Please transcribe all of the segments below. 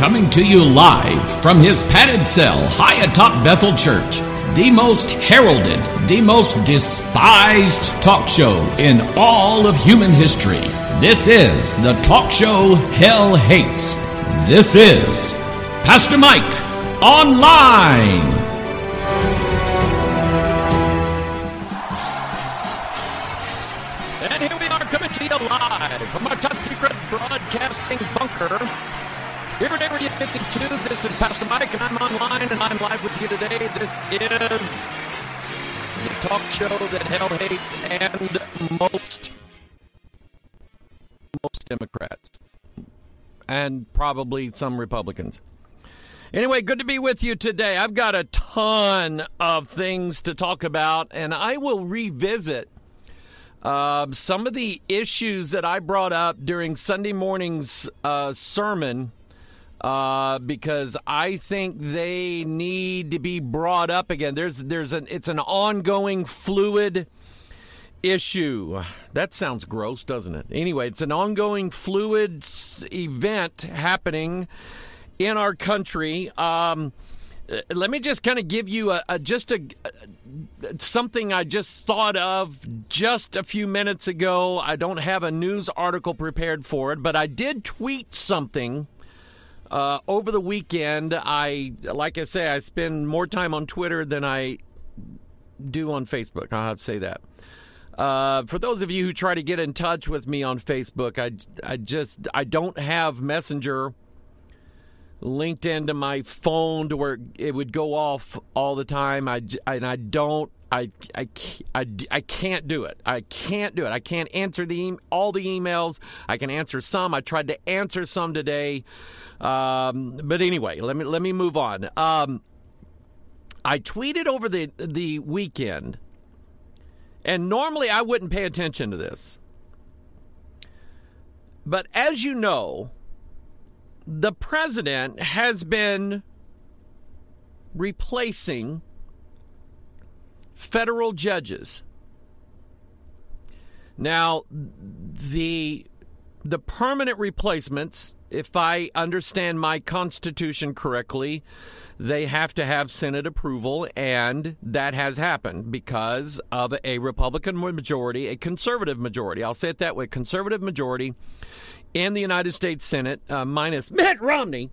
coming to you live from his padded cell high atop Bethel Church, the most heralded, the most despised talk show in all of human history. This is the talk show Hell Hates. This is Pastor Mike Online. And here we are coming to you live from our top secret broadcasting bunker. Here at Area 52, this is Pastor Mike, and I'm online, and I'm live with you today. This is the talk show that hell hates and most Democrats, and probably some Republicans. Anyway, good to be with you today. I've got a ton of things to talk about, and I will revisit some of the issues that I brought up during Sunday morning's sermon, because I think they need to be brought up again. It's an ongoing fluid issue. That sounds gross, doesn't it? Anyway, it's an ongoing fluid event happening in our country. Let me just kind of give you something I just thought of just a few minutes ago. I don't have a news article prepared for it, but I did tweet something over the weekend. Like I say, I spend more time on Twitter than I do on Facebook. I'll have to say that. For those of you who try to get in touch with me on Facebook, I don't have Messenger linked into my phone to where it would go off all the time. I can't do it. I can't do it. I can't answer all the emails. I can answer some. I tried to answer some today. But anyway, let me move on. I tweeted over the weekend, and normally I wouldn't pay attention to this. But as you know, the president has been replacing federal judges. Now, the permanent replacements, if I understand my Constitution correctly, they have to have Senate approval, and that has happened because of a Republican majority, a conservative majority. I'll say it that way, conservative majority in the United States Senate, minus Mitt Romney.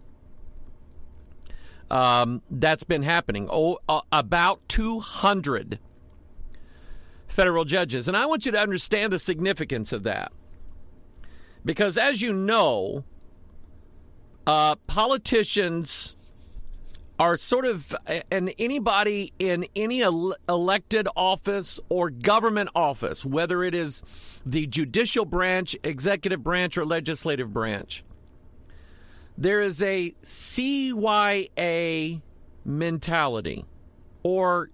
That's been happening. About 200 federal judges. And I want you to understand the significance of that. Because as you know, politicians are sort of, and anybody in any elected office or government office, whether it is the judicial branch, executive branch, or legislative branch, there is a CYA mentality, or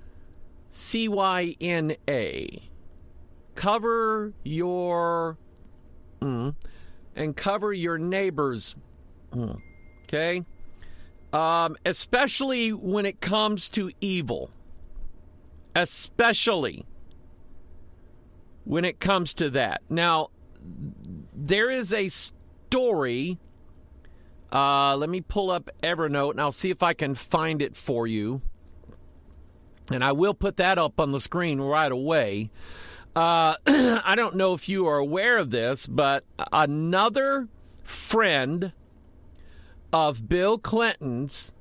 CYNA. Cover your and cover your neighbors. Okay? Especially when it comes to evil. Especially when it comes to that. Now, there is a story. Let me pull up Evernote, and I'll see if I can find it for you. And I will put that up on the screen right away. I don't know if you are aware of this, but another friend of Bill Clinton's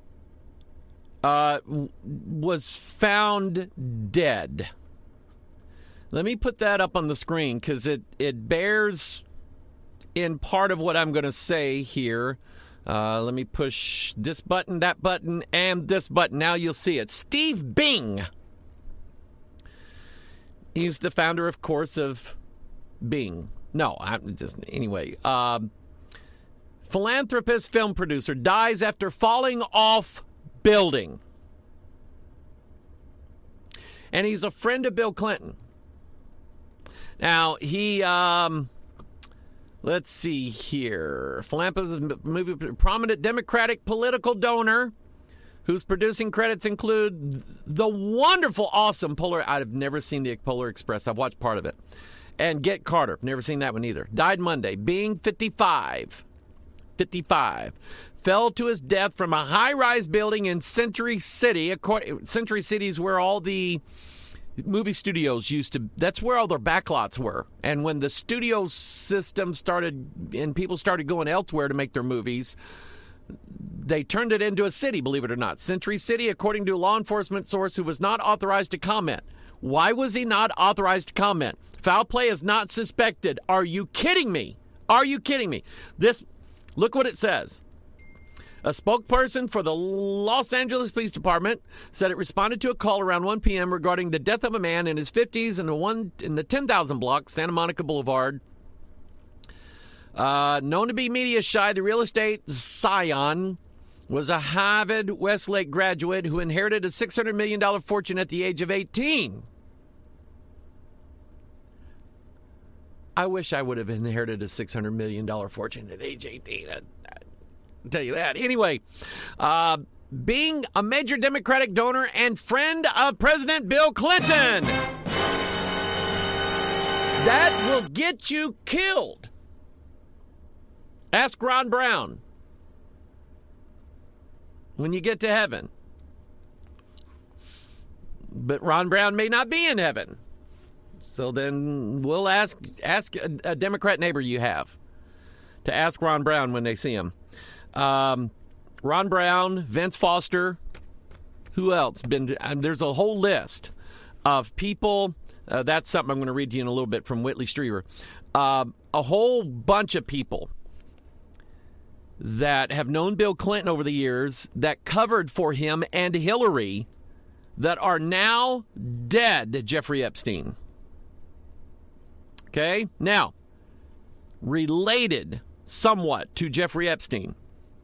was found dead. Let me put that up on the screen because it bears in part of what I'm going to say here. Let me push this button, that button, and this button. Now you'll see it. Steve Bing. He's the founder, of course, of Bing. No, anyway. Philanthropist, film producer, dies after falling off building. And he's a friend of Bill Clinton. Now, he, let's see here. Philanthropist, movie, prominent Democratic political donor whose producing credits include the wonderful, awesome Polar. I've never seen the Polar Express. I've watched part of it. And Get Carter. Never seen that one either. Died Monday, being 55. 55, fell to his death from a high-rise building in Century City. Century City is where all the movie studios used to, that's where all their backlots were. And when the studio system started and people started going elsewhere to make their movies, they turned it into a city, believe it or not. Century City, according to a law enforcement source who was not authorized to comment. Why was he not authorized to comment? Foul play is not suspected. Are you kidding me? Are you kidding me? Look what it says. A spokesperson for the Los Angeles Police Department said it responded to a call around 1 p.m. regarding the death of a man in his 50s in the 10,000 block, Santa Monica Boulevard. Known to be media shy, the real estate scion was a Harvard Westlake graduate who inherited a $600 million fortune at the age of 18. I wish I would have inherited a $600 million fortune at age 18. I'll tell you that. Anyway, being a major Democratic donor and friend of President Bill Clinton. That will get you killed. Ask Ron Brown when you get to heaven. But Ron Brown may not be in heaven. So then we'll ask a Democrat neighbor you have to ask Ron Brown when they see him. Ron Brown, Vince Foster, who else? There's a whole list of people. That's something I'm going to read to you in a little bit from Whitley Strieber. A whole bunch of people that have known Bill Clinton over the years that covered for him and Hillary that are now dead. Jeffrey Epstein. Okay? Now, related somewhat to Jeffrey Epstein.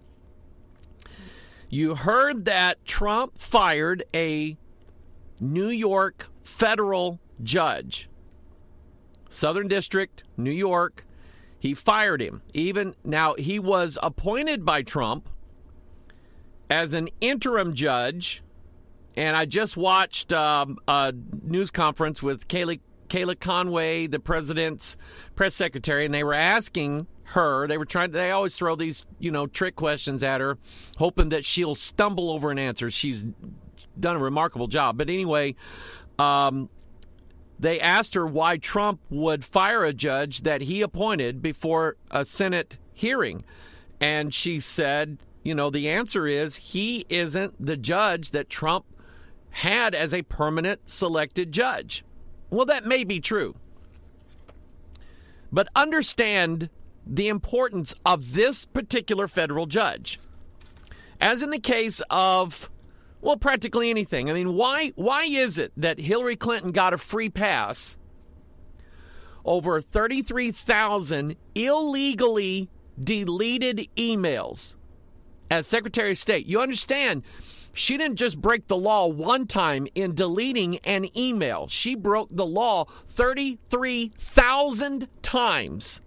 You heard that Trump fired a New York federal judge. Southern District, New York. He fired him. Now, he was appointed by Trump as an interim judge. And I just watched a news conference with Kayla Conway, the president's press secretary, and they were asking her, they always throw these, trick questions at her, hoping that she'll stumble over an answer. She's done a remarkable job. But anyway, they asked her why Trump would fire a judge that he appointed before a Senate hearing. And she said, the answer is he isn't the judge that Trump had as a permanent selected judge. Well, that may be true. But understand the importance of this particular federal judge. As in the case of, practically anything. I mean, why is it that Hillary Clinton got a free pass over 33,000 illegally deleted emails as Secretary of State? You understand, she didn't just break the law one time in deleting an email. She broke the law 33,000 times.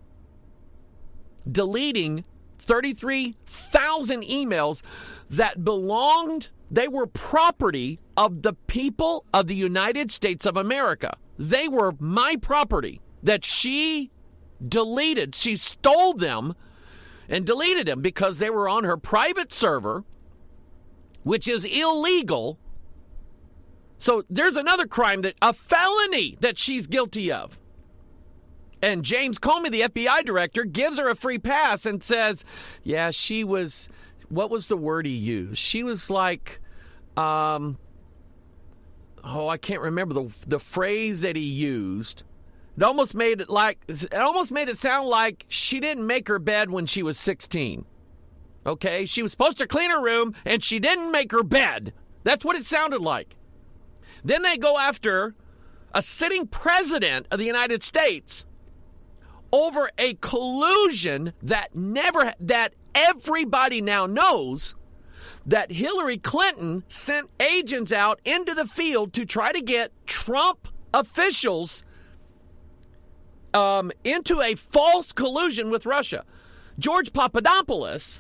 Deleting 33,000 emails that they were property of the people of the United States of America. They were my property that she deleted. She stole them and deleted them because they were on her private server, which is illegal. So there's another crime, a felony that she's guilty of. And James Comey, the FBI director, gives her a free pass and says, she was, what was the word he used? She was like, I can't remember the phrase that he used. It almost made it sound like she didn't make her bed when she was 16. Okay, she was supposed to clean her room, and she didn't make her bed. That's what it sounded like. Then they go after a sitting president of the United States over a collusion that everybody now knows that Hillary Clinton sent agents out into the field to try to get Trump officials into a false collusion with Russia. George Papadopoulos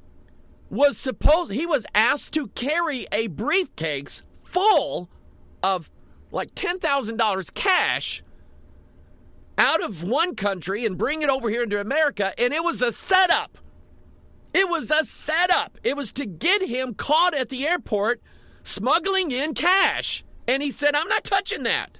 he was asked to carry a briefcase full of like $10,000 cash out of one country and bring it over here into America, and it was a setup. It was a setup. It was to get him caught at the airport smuggling in cash. And he said, I'm not touching that.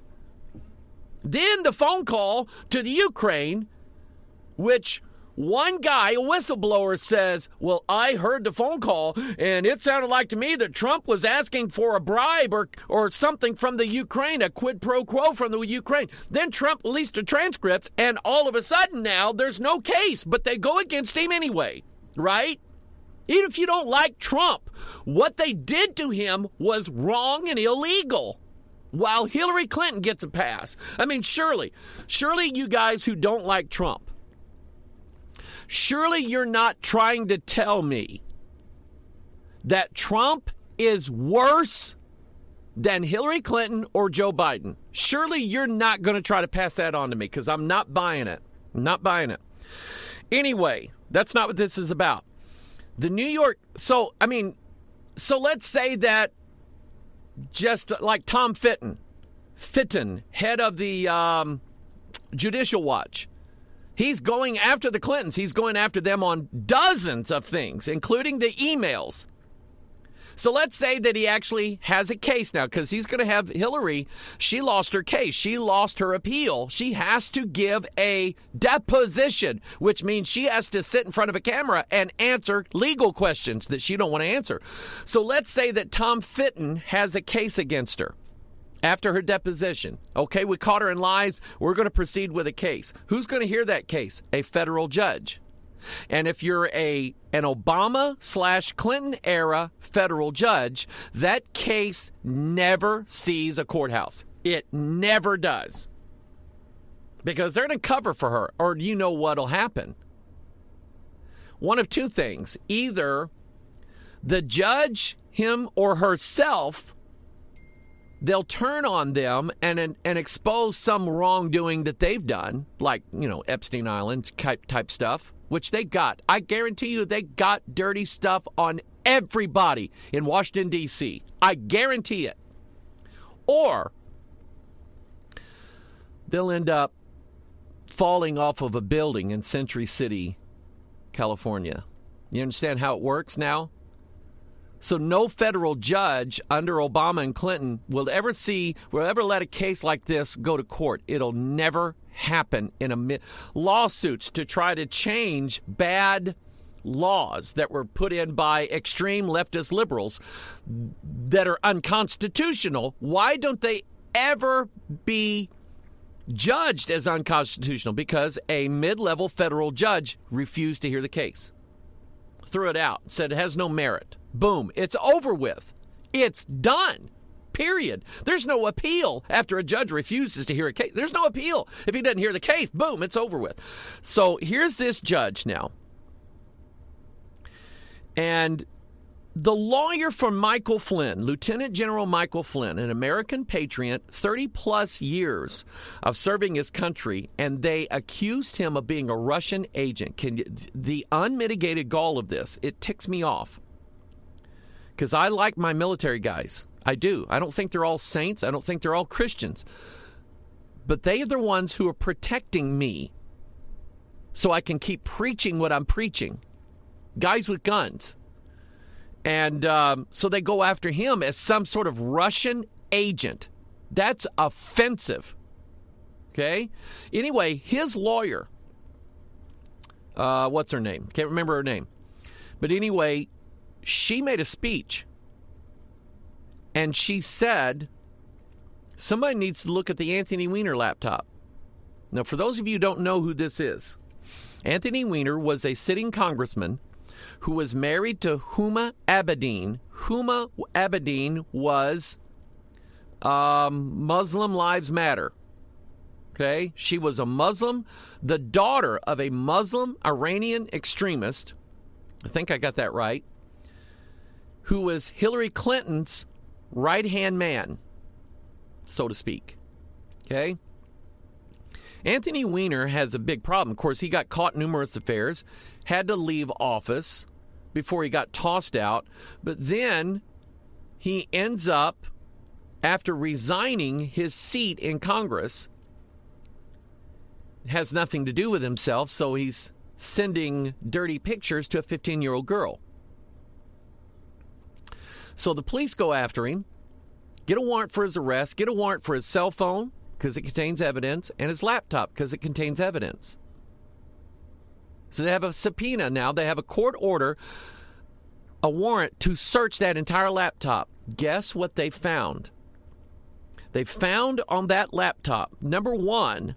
Then the phone call to the Ukraine, which one guy, a whistleblower, says, well, I heard the phone call, and it sounded like to me that Trump was asking for a bribe or something from the Ukraine, a quid pro quo from the Ukraine. Then Trump released a transcript, and all of a sudden now there's no case, but they go against him anyway, right? Even if you don't like Trump, what they did to him was wrong and illegal. While Hillary Clinton gets a pass. I mean, surely you guys who don't like Trump, surely you're not trying to tell me that Trump is worse than Hillary Clinton or Joe Biden. Surely you're not going to try to pass that on to me, because I'm not buying it. I'm not buying it. Anyway, that's not what this is about. The New York, so let's say that just like Tom Fitton, head of the Judicial Watch, he's going after the Clintons. He's going after them on dozens of things, including the emails. So let's say that he actually has a case now, because he's going to have Hillary. She lost her case. She lost her appeal. She has to give a deposition, which means she has to sit in front of a camera and answer legal questions that she don't want to answer. So let's say that Tom Fitton has a case against her after her deposition. Okay, we caught her in lies. We're going to proceed with a case. Who's going to hear that case? A federal judge. And if you're an Obama/Clinton era federal judge, that case never sees a courthouse. It never does. Because they're going to cover for her, or you know what'll happen. One of two things. Either the judge, him or herself, they'll turn on them and expose some wrongdoing that they've done, like, Epstein Island type stuff, which they got. I guarantee you they got dirty stuff on everybody in Washington, D.C. I guarantee it. Or they'll end up falling off of a building in Century City, California. You understand how it works now? So no federal judge under Obama and Clinton will ever let a case like this go to court. It'll never happen in lawsuits to try to change bad laws that were put in by extreme leftist liberals that are unconstitutional. Why don't they ever be judged as unconstitutional? Because a mid-level federal judge refused to hear the case. Threw it out, said it has no merit. Boom, it's over with. It's done. Period. There's no appeal after a judge refuses to hear a case. There's no appeal. If he doesn't hear the case, boom, it's over with. So here's this judge now. And the lawyer for Michael Flynn, Lieutenant General Michael Flynn, an American patriot, 30-plus years of serving his country, and they accused him of being a Russian agent. The unmitigated gall of this, it ticks me off. Because I like my military guys. I do. I don't think they're all saints. I don't think they're all Christians. But they are the ones who are protecting me so I can keep preaching what I'm preaching. Guys with guns. And so they go after him as some sort of Russian agent. That's offensive. Okay? Anyway, his lawyer, what's her name? Can't remember her name. But anyway, she made a speech. And she said, somebody needs to look at the Anthony Weiner laptop. Now, for those of you who don't know who this is, Anthony Weiner was a sitting congressman who was married to Huma Abedin. Huma Abedin was Muslim Lives Matter. Okay? She was a Muslim, the daughter of a Muslim Iranian extremist. I think I got that right. Who was Hillary Clinton's right-hand man, so to speak. Okay? Anthony Weiner has a big problem. Of course, he got caught in numerous affairs, had to leave office before he got tossed out. But then he ends up, after resigning his seat in Congress, has nothing to do with himself, so he's sending dirty pictures to a 15-year-old girl. So the police go after him, get a warrant for his arrest, get a warrant for his cell phone because it contains evidence, and his laptop because it contains evidence. So they have a subpoena now. They have a court order, a warrant to search that entire laptop. Guess what they found? They found on that laptop, number one,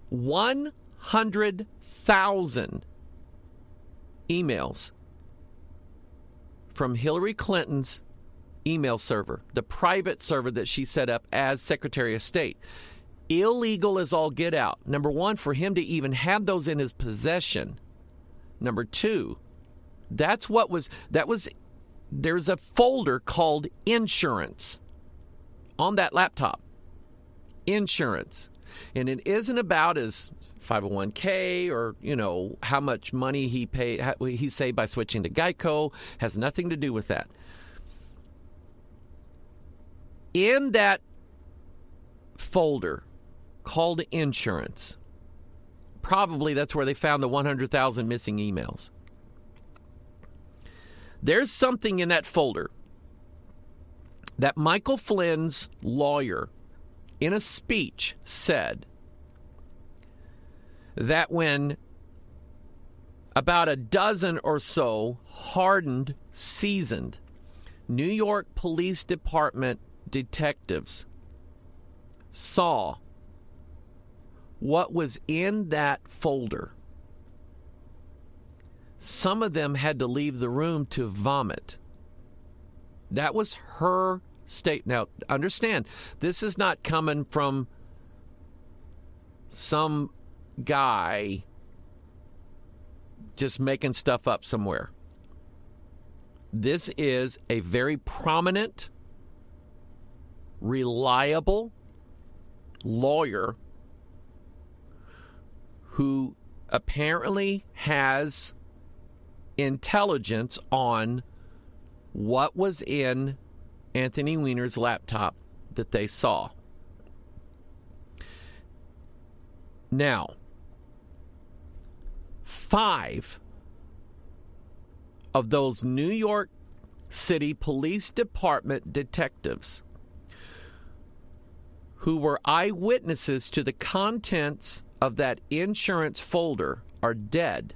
100,000 emails from Hillary Clinton's email server, the private server that she set up as Secretary of State. Illegal as all get out. Number one, for him to even have those in his possession. Number two, there's a folder called insurance on that laptop. Insurance. And it isn't about his 501k or, how much money he saved by switching to Geico. Has nothing to do with that. In that folder called insurance, probably that's where they found the 100,000 missing emails. There's something in that folder that Michael Flynn's lawyer, in a speech, said that when about a dozen or so hardened, seasoned New York Police Department detectives saw what was in that folder, some of them had to leave the room to vomit. That was her state. Now, understand, this is not coming from some guy just making stuff up somewhere. This is a very prominent, reliable lawyer who apparently has intelligence on what was in Anthony Weiner's laptop that they saw. Now, 5 of those New York City Police Department detectives who were eyewitnesses to the contents of that insurance folder are dead.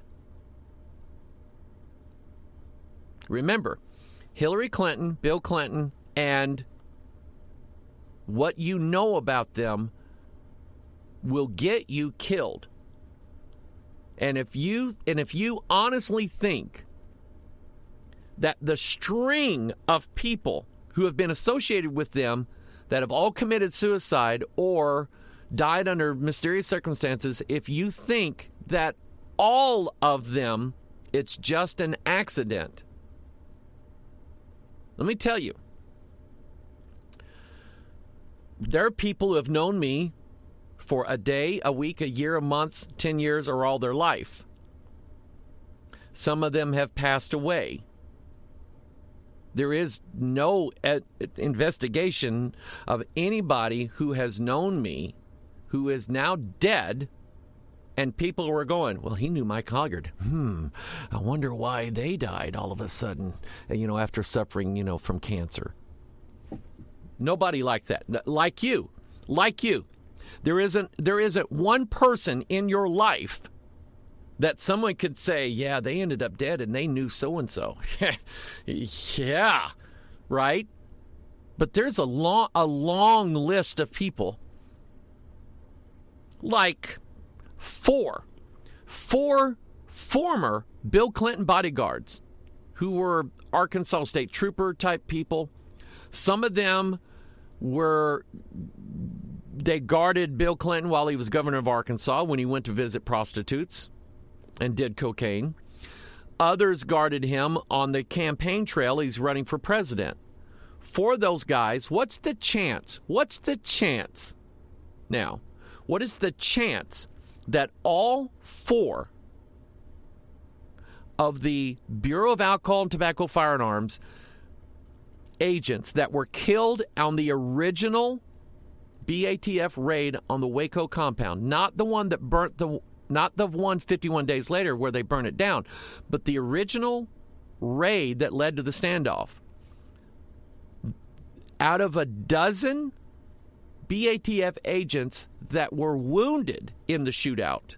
Remember, Hillary Clinton, Bill Clinton, and what you know about them will get you killed. And if you honestly think that the string of people who have been associated with them that have all committed suicide or died under mysterious circumstances, if you think that all of them, it's just an accident, let me tell you, there are people who have known me for a day, a week, a year, a month, 10 years, or all their life. Some of them have passed away. There is no investigation of anybody who has known me who is now dead, and people were going, well, he knew Mike Hoggard. I wonder why they died all of a sudden, after suffering, from cancer. Nobody like that. Like you. There isn't one person in your life that someone could say, yeah, they ended up dead and they knew so-and-so. Yeah, right? But there's a long list of people, like four former Bill Clinton bodyguards who were Arkansas State Trooper type people. Some of them they guarded Bill Clinton while he was governor of Arkansas when he went to visit prostitutes and did cocaine. Others guarded him on the campaign trail. He's running for president. For those guys, what's the chance? Now, what is the chance that all 4 of the Bureau of Alcohol and Tobacco Firearms agents that were killed on the original BATF raid on the Waco compound, not the one that burnt the not the one 51 days later where they burn it down, but the original raid that led to the standoff. Out of a dozen BATF agents that were wounded in the shootout,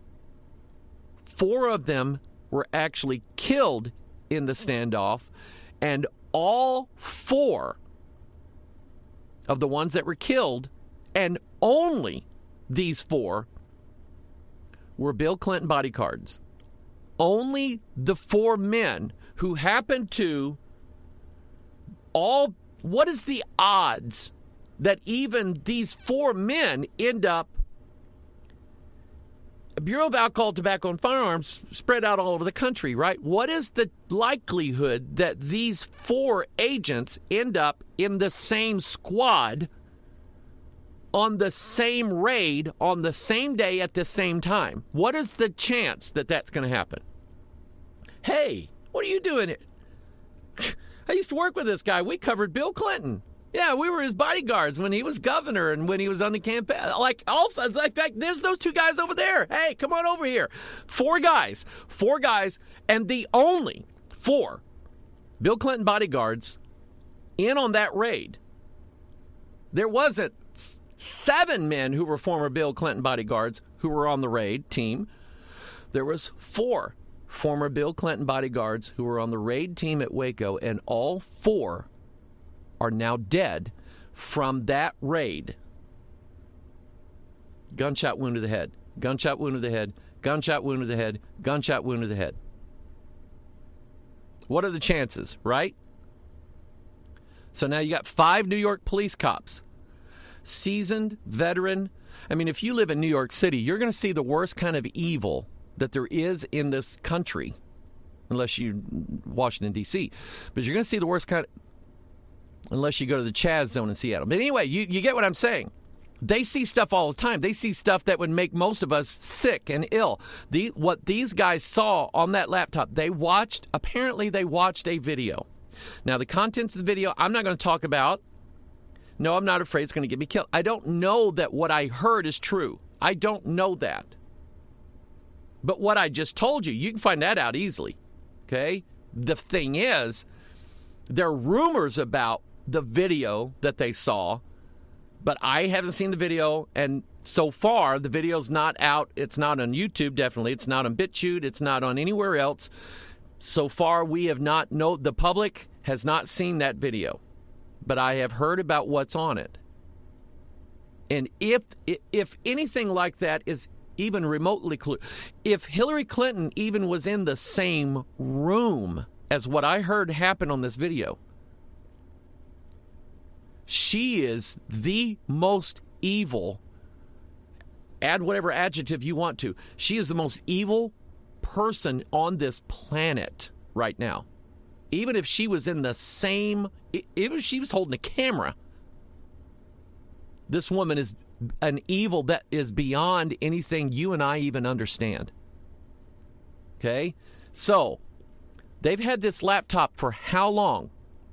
4 of them were actually killed in the standoff, and all 4 of the ones that were killed, and only these 4, were Bill Clinton bodyguards. Only the 4 men who happened to all... What is the odds that even these 4 men end up... Bureau of Alcohol, Tobacco, and Firearms spread out all over the country, right? What is the likelihood that these 4 agents end up in the same squad on the same raid on the same day at the same time? What is the chance that that's going to happen? Hey, what are you doing here? I used to work with this guy. We covered Bill Clinton. Yeah, we were his bodyguards when he was governor and when he was on the campaign. There's those 2 guys over there. Hey, come on over here. 4 guys, and the only 4 Bill Clinton bodyguards in on that raid. There wasn't 7 men who were former Bill Clinton bodyguards who were on the raid team. There was 4 former Bill Clinton bodyguards who were on the raid team at Waco, and all 4 are now dead from that raid. Gunshot wound to the head, gunshot wound to the head, gunshot wound to the head, gunshot wound to the head. What are the chances, right? So now you got 5 New York police cops, seasoned, veteran. I mean, if you live in New York City, you're going to see the worst kind of evil that there is in this country, unless you Washington, D.C. But you're going to see the worst kind, unless you go to the Chaz zone in Seattle. But anyway, you get what I'm saying. They see stuff all the time. They see stuff that would make most of us sick and ill. What these guys saw on that laptop, apparently they watched a video. Now, the contents of the video, I'm not going to talk about. No, I'm not afraid it's going to get me killed. I don't know that what I heard is true. I don't know that. But what I just told you can find that out easily, okay? The thing is, there are rumors about the video that they saw, but I haven't seen the video, and so far, the video's not out. It's not on YouTube, definitely. It's not on BitChute. It's not on anywhere else. So far, the public has not seen that video, but I have heard about what's on it. And if anything like that is even remotely clear, if Hillary Clinton even was in the same room as what I heard happen on this video, she is the most evil, add whatever adjective you want to, she is the most evil person on this planet right now. Even if she was in the same, even if she was holding a camera, this woman is an evil that is beyond anything you and I even understand. Okay? So, they've had this laptop for how long?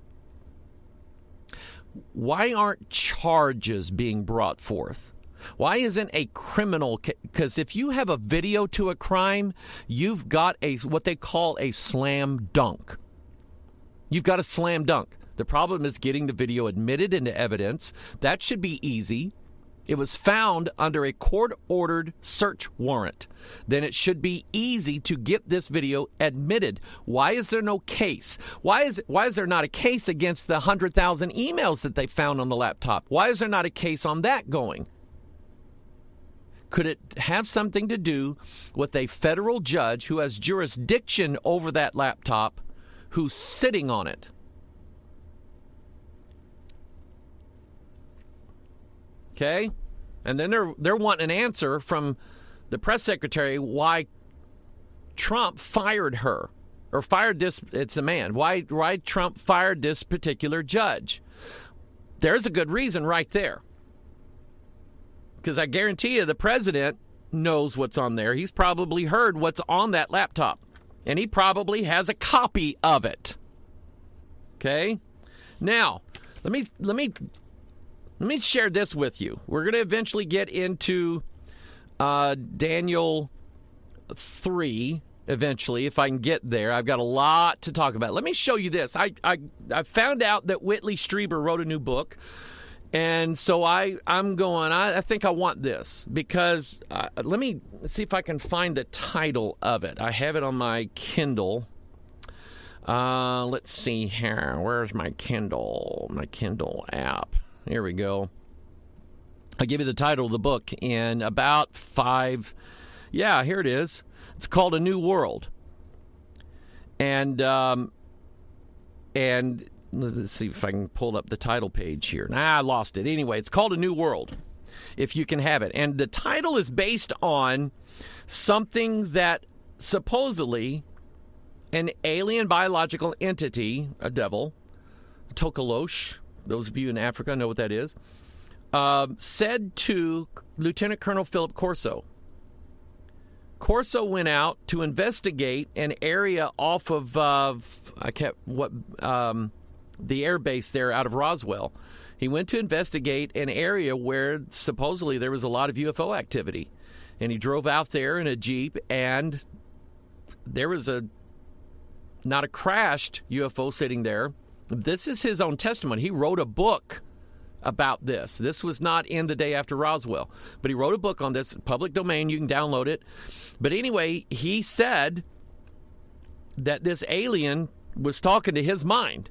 Why aren't charges being brought forth? Why isn't a criminal? Because if you have a video to a crime, you've got what they call a slam dunk. You've got a slam dunk. The problem is getting the video admitted into evidence. That should be easy. It was found under a court-ordered search warrant. Then it should be easy to get this video admitted. Why is there no case? Why is there not a case against the 100,000 emails that they found on the laptop? Why is there not a case on that going? Could it have something to do with a federal judge who has jurisdiction over that laptop, who's sitting on it? Okay? And then they're wanting an answer from the press secretary why Trump fired her, or fired this, it's a man, why Trump fired this particular judge. There's a good reason right there. Because I guarantee you the president knows what's on there. He's probably heard what's on that laptop. And he probably has a copy of it. Okay? Now, let me share this with you. We're going to eventually get into Daniel 3 eventually, if I can get there. I've got a lot to talk about. Let me show you this. I found out that Whitley Strieber wrote a new book, and so I'm going, I think I want this, because let's see if I can find the title of it. I have it on my Kindle. Let's see here. Where's my Kindle? My Kindle app. Here we go. I'll give you the title of the book in about 5. Yeah, here it is. It's called A New World. And let's see if I can pull up the title page here. I lost it. Anyway, it's called A New World, if you can have it. And the title is based on something that supposedly an alien biological entity, a devil, Tokolosh, those of you in Africa know what that is, said to Lieutenant Colonel Philip Corso. Corso went out to investigate an area off of the air base there out of Roswell. He went to investigate an area where supposedly there was a lot of UFO activity. And he drove out there in a Jeep, and there was not a crashed UFO sitting there. This is his own testimony. He wrote a book about this. This was not in The Day After Roswell, but he wrote a book on this, public domain. You can download it. But anyway, he said that this alien was talking to his mind.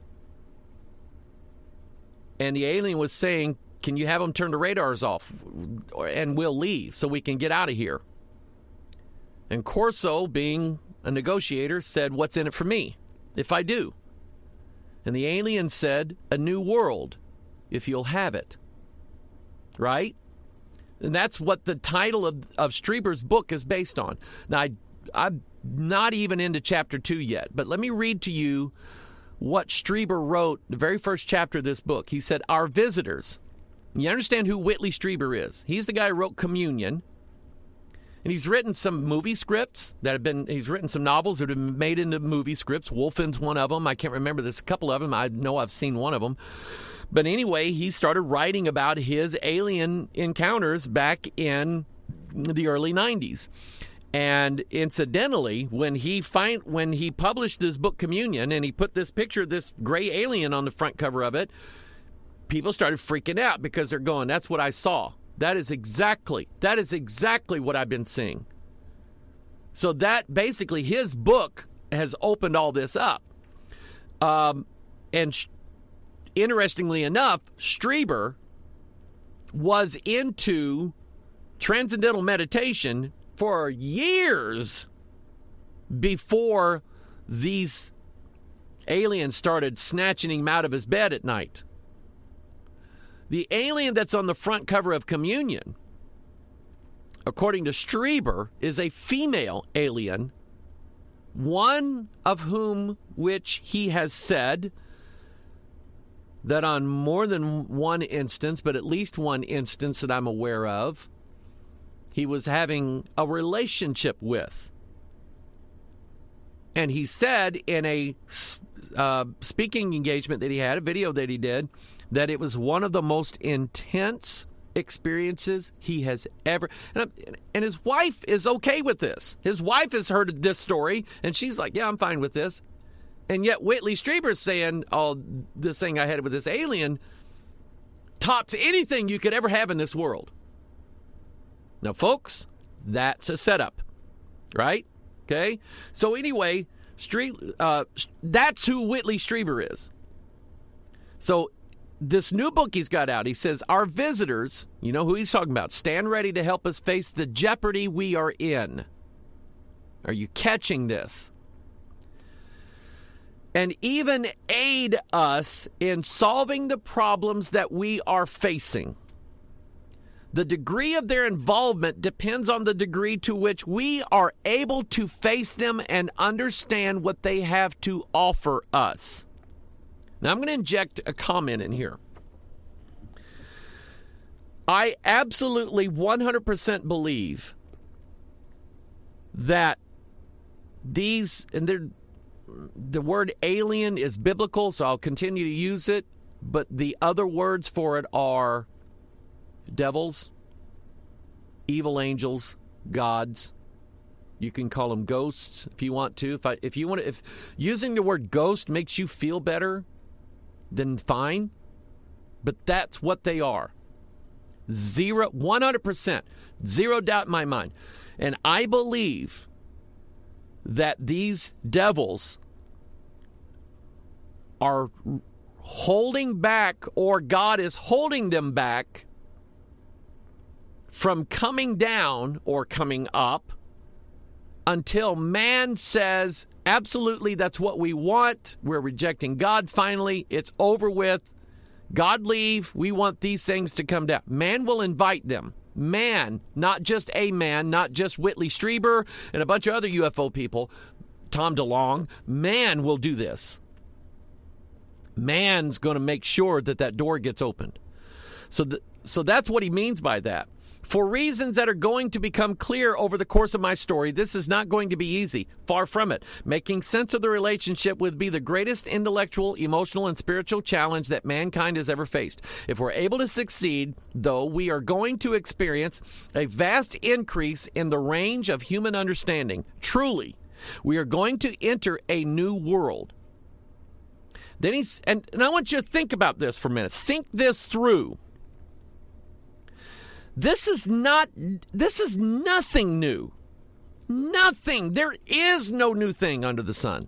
And the alien was saying, can you have them turn the radars off and we'll leave so we can get out of here? And Corso, being a negotiator, said, what's in it for me if I do? And the alien said, a new world, if you'll have it. Right? And that's what the title of Strieber's book is based on. Now, I'm not even into chapter 2 yet, but let me read to you what Strieber wrote, the very first chapter of this book. He said, our visitors. You understand who Whitley Strieber is? He's the guy who wrote Communion. And he's written some movie scripts he's written some novels that have been made into movie scripts. Wolfen's one of them. I can't remember. There's a couple of them. I know I've seen one of them. But anyway, he started writing about his alien encounters back in the early 90s. And incidentally, when he published his book Communion, and he put this picture of this gray alien on the front cover of it, people started freaking out because they're going, that's what I saw. That is exactly what I've been seeing. So that basically, his book has opened all this up. Interestingly enough, Strieber was into transcendental meditation for years before these aliens started snatching him out of his bed at night. The alien that's on the front cover of Communion, according to Strieber, is a female alien, one of whom which he has said that on more than one instance, but at least one instance that I'm aware of, he was having a relationship with. And he said in a speaking engagement that he had, a video that he did, that it was one of the most intense experiences he has ever. And his wife is okay with this. His wife has heard this story, and she's like, yeah, I'm fine with this. And yet Whitley Strieber's saying, oh, this thing I had with this alien tops anything you could ever have in this world. Now, folks, that's a setup, right? Okay? So anyway, that's who Whitley Strieber is. So this new book he's got out, he says, our visitors, you know who he's talking about, stand ready to help us face the jeopardy we are in. Are you catching this? And even aid us in solving the problems that we are facing. The degree of their involvement depends on the degree to which we are able to face them and understand what they have to offer us. Now, I'm going to inject a comment in here. I absolutely 100% believe that these, and the word alien is biblical, so I'll continue to use it, but the other words for it are devils, evil angels, gods, You can call them ghosts if you want to. If using the word ghost makes you feel better, then fine. But that's what they are. 100%, zero doubt in my mind. And I believe that these devils are holding back, or God is holding them back from coming down or coming up until man says, absolutely, that's what we want. We're rejecting God finally. It's over with. God leave. We want these things to come down. Man will invite them. Man, not just a man, not just Whitley Strieber and a bunch of other UFO people, Tom DeLonge. Man will do this. Man's going to make sure that door gets opened. So that's what he means by that. For reasons that are going to become clear over the course of my story, this is not going to be easy. Far from it. Making sense of the relationship would be the greatest intellectual, emotional, and spiritual challenge that mankind has ever faced. If we're able to succeed, though, we are going to experience a vast increase in the range of human understanding. Truly, we are going to enter a new world. Then and I want you to think about this for a minute. Think this through. This is nothing new. Nothing. There is no new thing under the sun.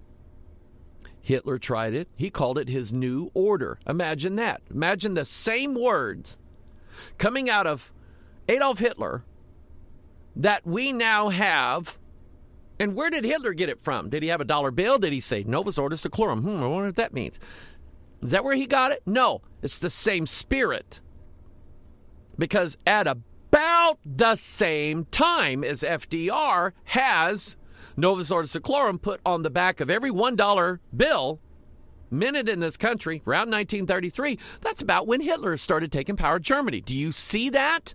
Hitler tried it. He called it his new order. Imagine that. Imagine the same words coming out of Adolf Hitler that we now have. And where did Hitler get it from? Did he have a dollar bill? Did he say Novus Ordo Seclorum? I wonder what that means. Is that where he got it? No. It's the same spirit. Because at about the same time as FDR has Novus Ordo Seclorum put on the back of every $1 bill minted in this country, around 1933, that's about when Hitler started taking power in Germany. Do you see that?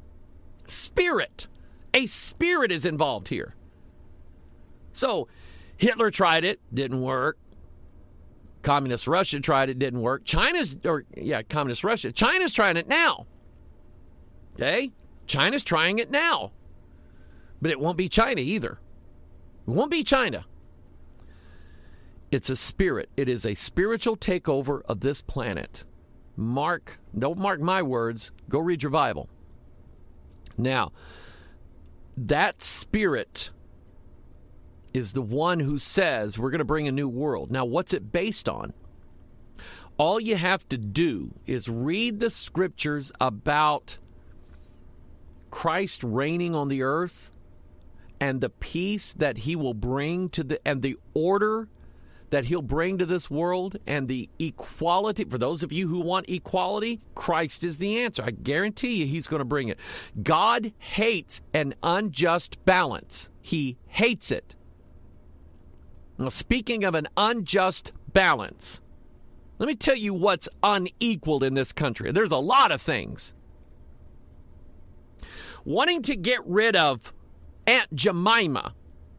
Spirit. A spirit is involved here. So Hitler tried it, didn't work. Communist Russia tried it, didn't work. Communist Russia. China's trying it now. Okay? China's trying it now. But it won't be China either. It won't be China. It's a spirit. It is a spiritual takeover of this planet. Don't mark my words. Go read your Bible. Now, that spirit is the one who says we're going to bring a new world. Now, what's it based on? All you have to do is read the scriptures about Christ reigning on the earth and the peace that he will bring and the order that he'll bring to this world and the equality. For those of you who want equality, Christ is the answer. I guarantee you he's going to bring it. God hates an unjust balance. He hates it. Now, speaking of an unjust balance, let me tell you what's unequaled in this country. There's a lot of things. Wanting to get rid of Aunt Jemima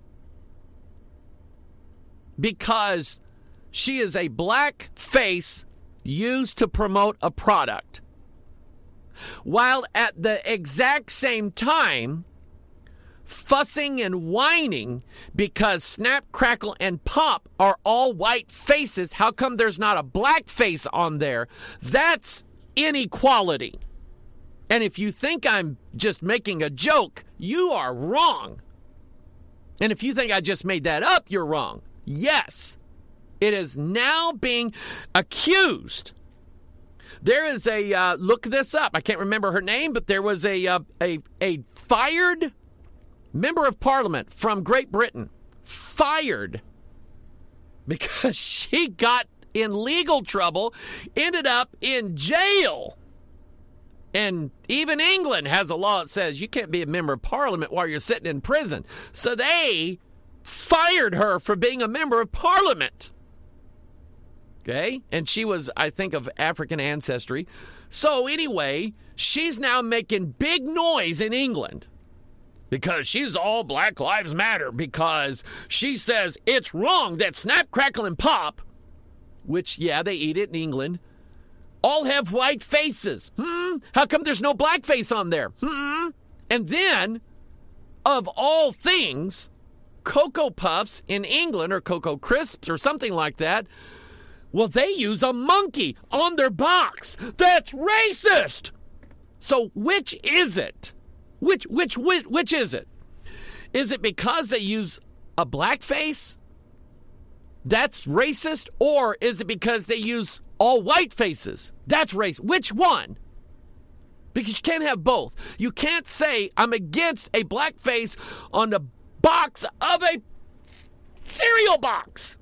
because she is a black face used to promote a product, while at the exact same time fussing and whining because Snap, Crackle, and Pop are all white faces. How come there's not a black face on there? That's inequality. And if you think I'm just making a joke, you are wrong. And if you think I just made that up, you're wrong. Yes, it is now being accused. There is look this up. I can't remember her name, but there was a fired member of parliament from Great Britain, fired because she got in legal trouble, ended up in jail. And even England has a law that says you can't be a member of parliament while you're sitting in prison. So they fired her for being a member of parliament. Okay? And she was, I think, of African ancestry. So anyway, she's now making big noise in England because she's all Black Lives Matter, because she says it's wrong that Snap, Crackle, and Pop, which, yeah, they eat it in England, all have white faces. How come there's no black face on there? And then of all things, Cocoa Puffs in England, or Cocoa Crisps or something like that, well, they use a monkey on their box. That's racist. So which is it? Which is it? Is it because they use a black face? That's racist? Or is it because they use all white faces? That's racist. Which one? Because you can't have both. You can't say I'm against a black face on the box of a cereal box.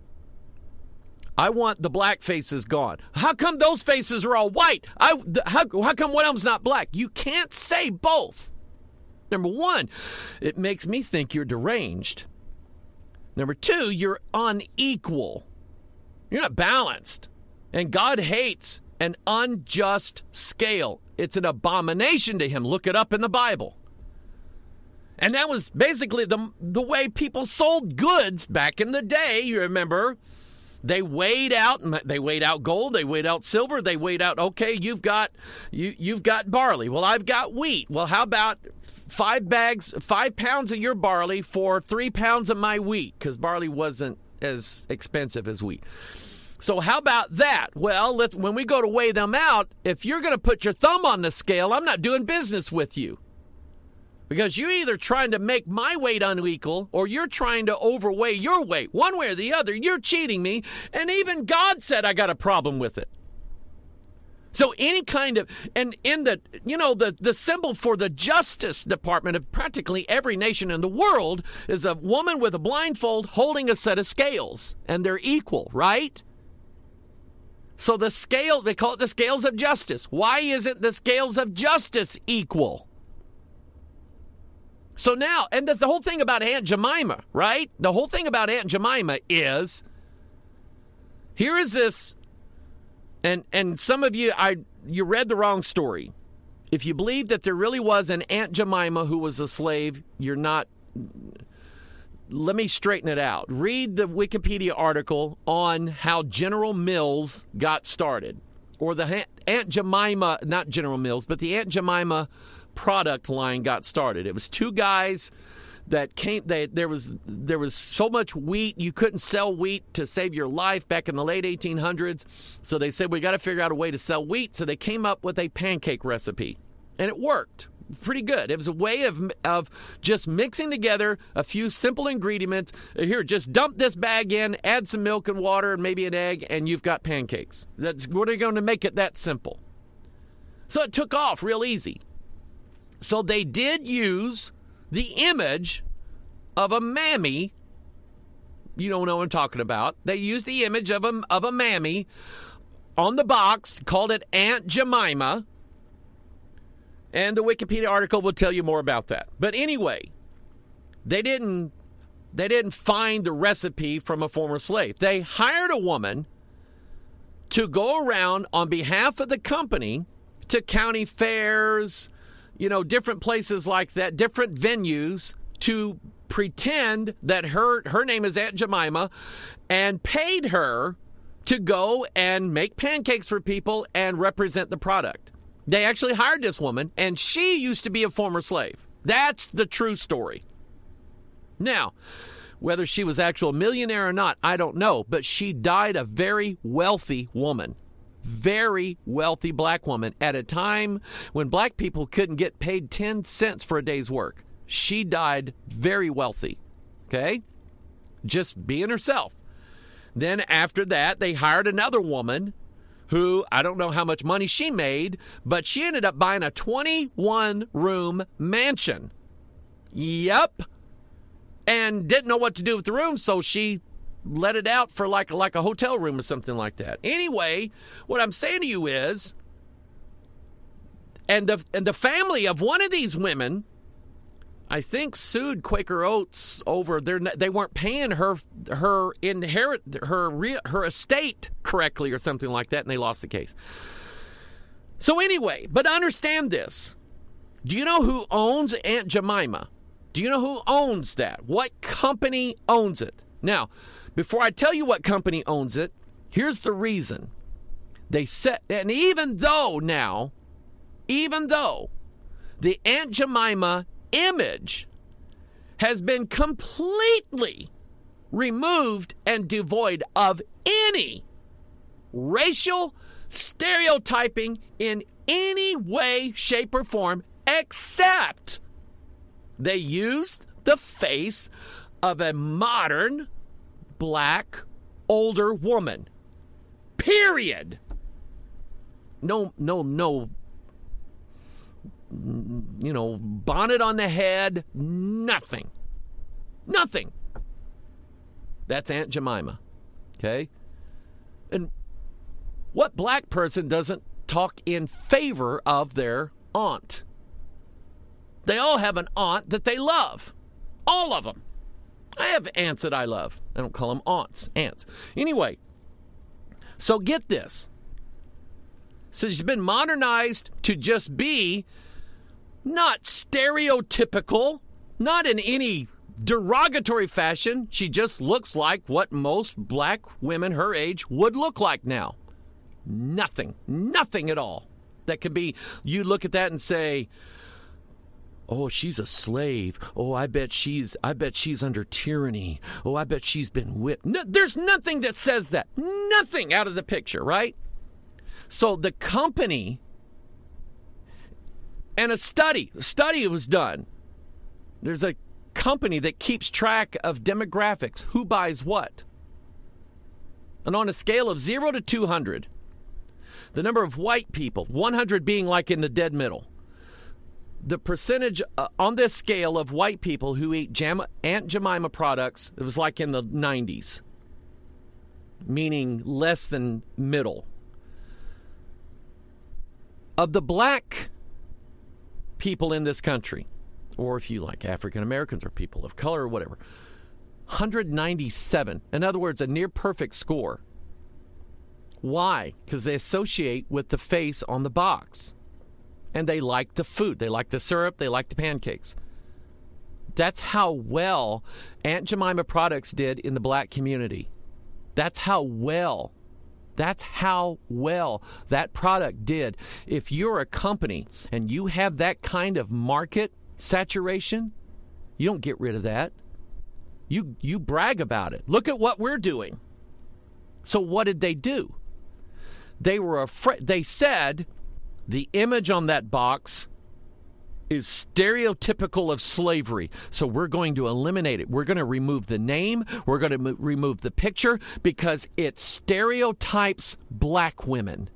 I want the black faces gone. How come those faces are all white? How come one of them's not black? You can't say both. Number one, it makes me think you're deranged. Number two, you're unequal. You're not balanced. And God hates an unjust scale. It's an abomination to him. Look it up in the Bible. And that was basically the way people sold goods back in the day. You remember, they weighed out gold, they weighed out silver, they weighed out, okay, you've got barley. Well, I've got wheat. Well, how about 5 pounds of your barley for 3 pounds of my wheat? Because barley wasn't as expensive as wheat. So how about that? Well, when we go to weigh them out, if you're going to put your thumb on the scale, I'm not doing business with you. Because you're either trying to make my weight unequal or you're trying to overweigh your weight. One way or the other, you're cheating me. And even God said I got a problem with it. So any kind of, and in the symbol for the Justice Department of practically every nation in the world is a woman with a blindfold holding a set of scales. And they're equal, right? So the scale, they call it the scales of justice. Why isn't the scales of justice equal? So now, and the whole thing about Aunt Jemima, right? The whole thing about Aunt Jemima is, here is this, and some of you, you read the wrong story. If you believe that there really was an Aunt Jemima who was a slave, you're not. Let me straighten it out. Read the Wikipedia article on how General Mills got started. Or the Aunt Jemima, not General Mills, but the Aunt Jemima product line got started. It was 2 guys that came. There was so much wheat, you couldn't sell wheat to save your life back in the late 1800s. So they said, we got to figure out a way to sell wheat. So they came up with a pancake recipe. And it worked pretty good. It was a way of just mixing together a few simple ingredients. Here, just dump this bag in, add some milk and water and maybe an egg, and you've got pancakes. What are you going to make it that simple? So it took off real easy. So they did use the image of a mammy. You don't know what I'm talking about. They used the image of a mammy on the box, called it Aunt Jemima. And the Wikipedia article will tell you more about that. But anyway, they didn't find the recipe from a former slave. They hired a woman to go around on behalf of the company to county fairs, different places like that, different venues, to pretend that her name is Aunt Jemima, and paid her to go and make pancakes for people and represent the product. They actually hired this woman, and she used to be a former slave. That's the true story. Now, whether she was actually a millionaire or not, I don't know, but she died a very wealthy woman. Very wealthy black woman at a time when black people couldn't get paid 10 cents for a day's work. She died very wealthy, okay? Just being herself. Then after that, they hired another woman who, I don't know how much money she made, but she ended up buying a 21-room mansion. Yep. And didn't know what to do with the room, so she let it out for like a hotel room or something like that. Anyway, what I'm saying to you is, and the family of one of these women, I think, sued Quaker Oats over they weren't paying her estate correctly or something like that, and they lost the case. So anyway, but understand this. Do you know who owns Aunt Jemima? Do you know who owns that? What company owns it? Now, before I tell you what company owns it, here's the reason. And even though the Aunt Jemima image has been completely removed and devoid of any racial stereotyping in any way, shape, or form, except they used the face of a modern, black, older woman. Period. No, bonnet on the head, nothing. Nothing. That's Aunt Jemima, okay? And what black person doesn't talk in favor of their aunt? They all have an aunt that they love. All of them. I have aunts that I love. I don't call them aunts, aunts. Anyway, so get this. So she's been modernized to just be not stereotypical, not in any derogatory fashion. She just looks like what most black women her age would look like now. Nothing at all. That could be, you look at that and say, oh, she's a slave. Oh, I bet she's under tyranny. Oh, I bet she's been whipped. No, there's nothing that says that. Nothing out of the picture, right? So the company, and a study was done. There's a company that keeps track of demographics, who buys what. And on a scale of 0 to 200, the number of white people, 100 being like in the dead middle, the percentage on this scale of white people who eat Aunt Jemima products, it was like in the 90s, meaning less than middle. Of the black people in this country, or if you like African Americans or people of color or whatever, 197. In other words, a near perfect score. Why? Because they associate with the face on the box. And they like the food. They like the syrup. They like the pancakes. That's how well Aunt Jemima products did in the black community. That's how well that product did. If you're a company and you have that kind of market saturation, you don't get rid of that. You brag about it. Look at what we're doing. So what did they do? They were afraid. They said the image on that box is stereotypical of slavery, so we're going to eliminate it. We're going to remove the name. We're going to remove the picture because it stereotypes black women.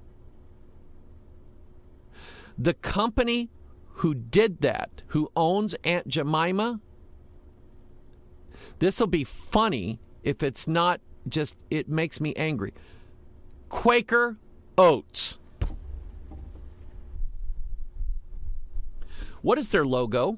The company who did that, who owns Aunt Jemima, this will be funny if it's not just, it makes me angry. Quaker Oats. What is their logo?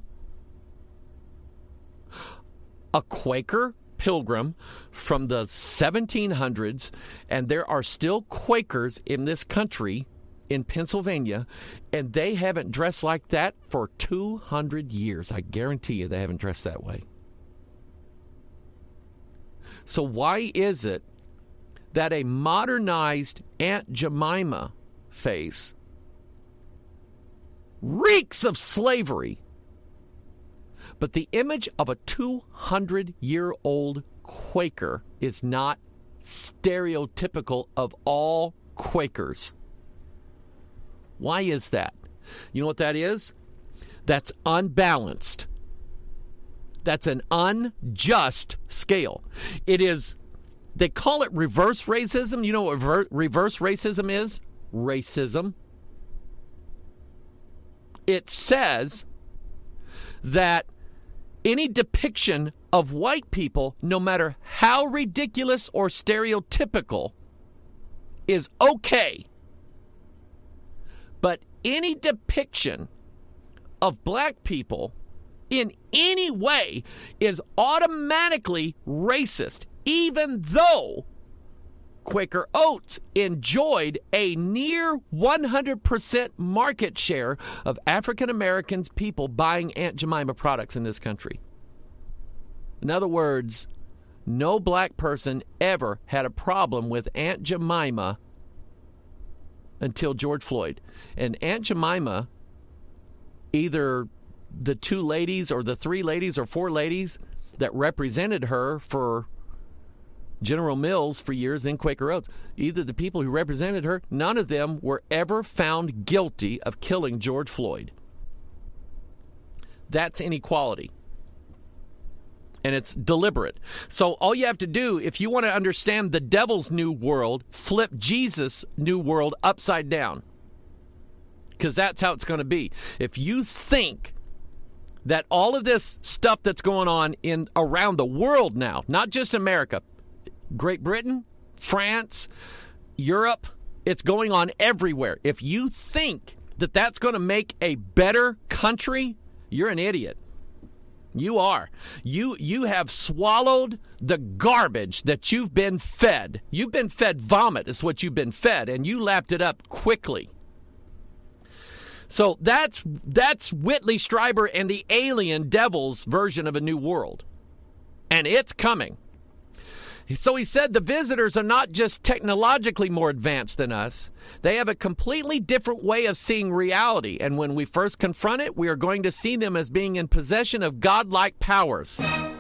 A Quaker pilgrim from the 1700s, and there are still Quakers in this country, in Pennsylvania, and they haven't dressed like that for 200 years. I guarantee you they haven't dressed that way. So why is it that a modernized Aunt Jemima face reeks of slavery, but the image of a 200-year-old Quaker is not stereotypical of all Quakers? Why is that? You know what that is? That's unbalanced. That's an unjust scale. It is, they call it reverse racism. You know what reverse racism is? Racism. It says that any depiction of white people, no matter how ridiculous or stereotypical, is okay. But any depiction of black people in any way is automatically racist, even though Quaker Oats enjoyed a near 100% market share of African Americans, people buying Aunt Jemima products in this country. In other words, no black person ever had a problem with Aunt Jemima until George Floyd. And Aunt Jemima either the two ladies or the three ladies or four ladies that represented her for General Mills for years, then Quaker Oats, either the people who represented her, none of them were ever found guilty of killing George Floyd. That's inequality. And it's deliberate. So all you have to do, if you want to understand the devil's new world, flip Jesus' new world upside down. Because that's how it's going to be. If you think that all of this stuff that's going on in around the world now, not just America, Great Britain, France, Europe, it's going on everywhere. If you think that that's going to make a better country, you're an idiot. You are. You have swallowed the garbage that you've been fed. You've been fed vomit is what you've been fed, and you lapped it up quickly. So that's Whitley Strieber and the alien devil's version of a new world. And it's coming. So he said the visitors are not just technologically more advanced than us. They have a completely different way of seeing reality. And when we first confront it, we are going to see them as being in possession of godlike powers.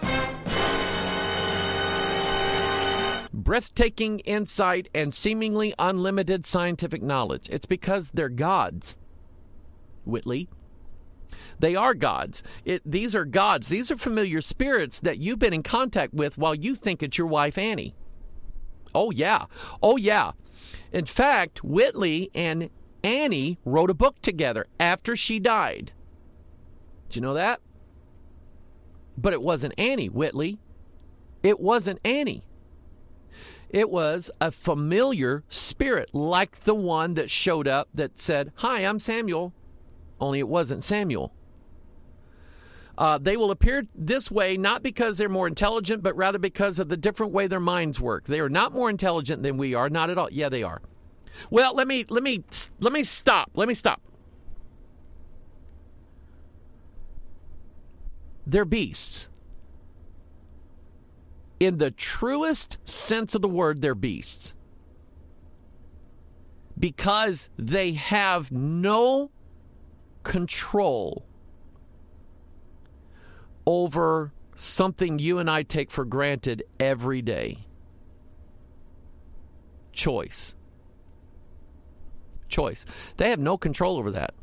Breathtaking insight and seemingly unlimited scientific knowledge. It's because they're gods, Whitley. They are gods. These are gods. These are familiar spirits that you've been in contact with while you think it's your wife, Annie. Oh, yeah. Oh, yeah. In fact, Whitley and Annie wrote a book together after she died. Did you know that? But it wasn't Annie, Whitley. It wasn't Annie. It was a familiar spirit like the one that showed up that said, "Hi, I'm Samuel." Only it wasn't Samuel. They will appear this way not because they're more intelligent, but rather because of the different way their minds work. They are not more intelligent than we are, not at all. Yeah, they are. Well, let me stop. Let me stop. They're beasts. In the truest sense of the word, they're beasts. Because they have no control over something you and I take for granted every day. Choice. They have no control over that.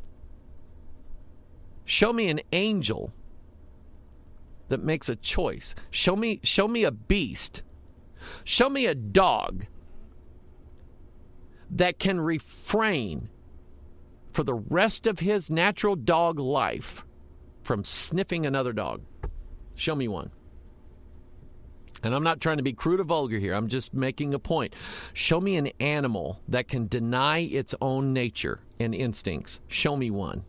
Show me an angel that makes a choice. Show me a beast. Show me a dog that can refrain for the rest of his natural dog life from sniffing another dog. Show me one. And I'm not trying to be crude or vulgar here. I'm just making a point. Show me an animal that can deny its own nature and instincts. Show me one.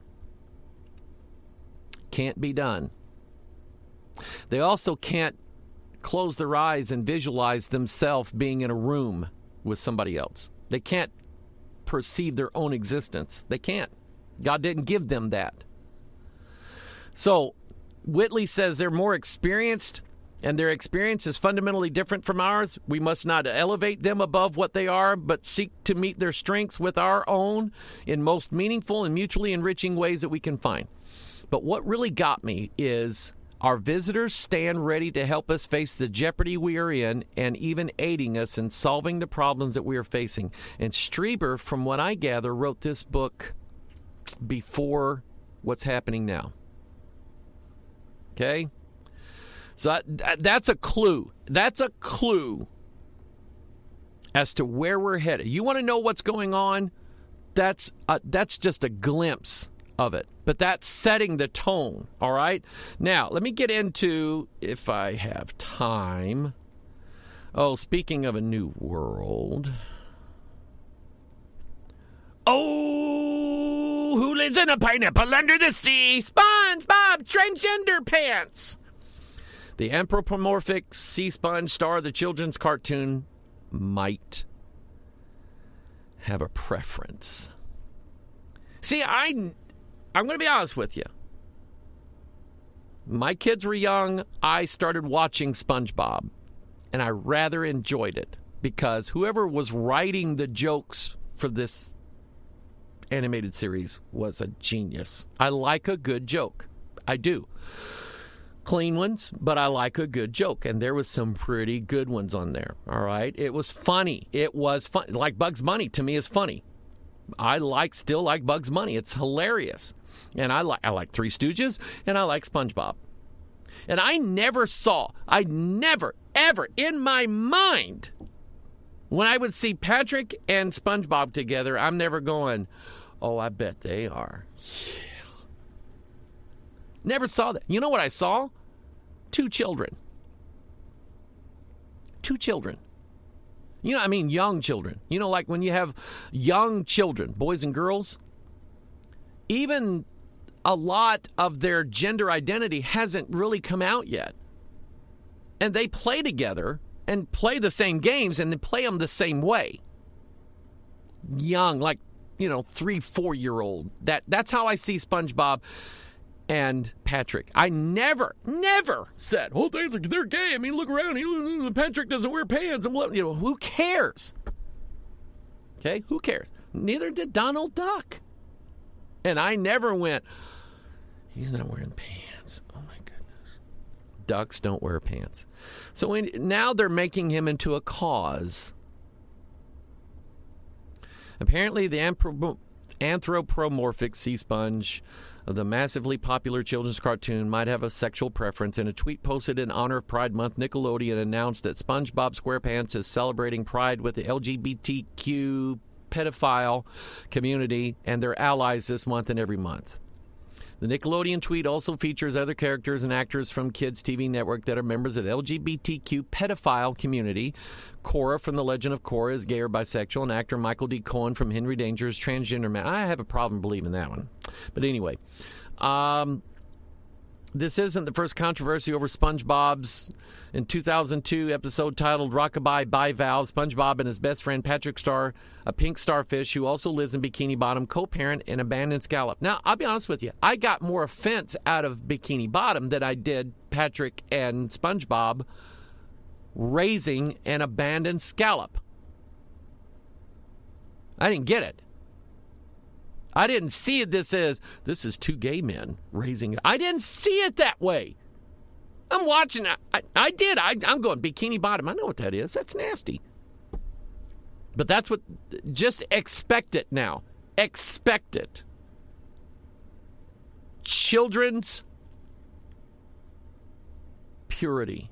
Can't be done. They also can't close their eyes and visualize themselves being in a room with somebody else. They can't perceive their own existence. They can't. God didn't give them that. So Whitley says they're more experienced, and their experience is fundamentally different from ours. We must not elevate them above what they are, but seek to meet their strengths with our own in most meaningful and mutually enriching ways that we can find. But what really got me is our visitors stand ready to help us face the jeopardy we are in and even aiding us in solving the problems that we are facing. And Strieber, from what I gather, wrote this book before what's happening now. Okay? So that's a clue. That's a clue as to where we're headed. You want to know what's going on? That's just a glimpse of it. But that's setting the tone, all right? Now, let me get into, if I have time. Oh, speaking of a new world. Oh, who lives in a pineapple under the sea? SpongeBob Transgender Pants. The anthropomorphic sea sponge star of the children's cartoon might have a preference. See, I'm going to be honest with you. My kids were young. I started watching SpongeBob, and I rather enjoyed it because whoever was writing the jokes for this animated series was a genius. I like a good joke. I do. Clean ones, but I like a good joke, and there was some pretty good ones on there, all right? It was funny. It was fun. Like Bugs Bunny, to me, is funny. I still like Bugs Bunny. It's hilarious. And I like Three Stooges, and I like SpongeBob. And I never, ever in my mind, when I would see Patrick and SpongeBob together, I'm never going, oh, I bet they are. Yeah. Never saw that. You know what I saw? Two children. Young children. Like when you have young children, boys and girls, even a lot of their gender identity hasn't really come out yet. And they play together and play the same games and they play them the same way. Young, 3-4-year-old. That's how I see SpongeBob and Patrick. I never said, oh, they're gay. I mean, look around. Patrick doesn't wear pants. And who cares? Okay, who cares? Neither did Donald Duck. And I never went, he's not wearing pants. Oh, my goodness. Ducks don't wear pants. So now they're making him into a cause. Apparently, the anthropomorphic sea sponge of the massively popular children's cartoon might have a sexual preference. In a tweet posted in honor of Pride Month, Nickelodeon announced that SpongeBob SquarePants is celebrating Pride with the LGBTQ pedophile community and their allies this month and every month. The Nickelodeon tweet also features other characters and actors from Kids TV Network that are members of the LGBTQ pedophile community. Korra from The Legend of Korra is gay or bisexual, and actor Michael D. Cohen from Henry Danger is transgender man. I have a problem believing that one. But anyway, this isn't the first controversy over SpongeBob's in 2002 episode titled Rockabye Bivalve. SpongeBob and his best friend Patrick Star, a pink starfish who also lives in Bikini Bottom, co-parent an abandoned scallop. Now, I'll be honest with you. I got more offense out of Bikini Bottom than I did Patrick and SpongeBob raising an abandoned scallop. I didn't get it. I didn't see this as, this is two gay men raising it. I didn't see it that way. I'm watching it. I did. I'm going Bikini Bottom. I know what that is. That's nasty. But that's what, just expect it now. Expect it. Children's purity.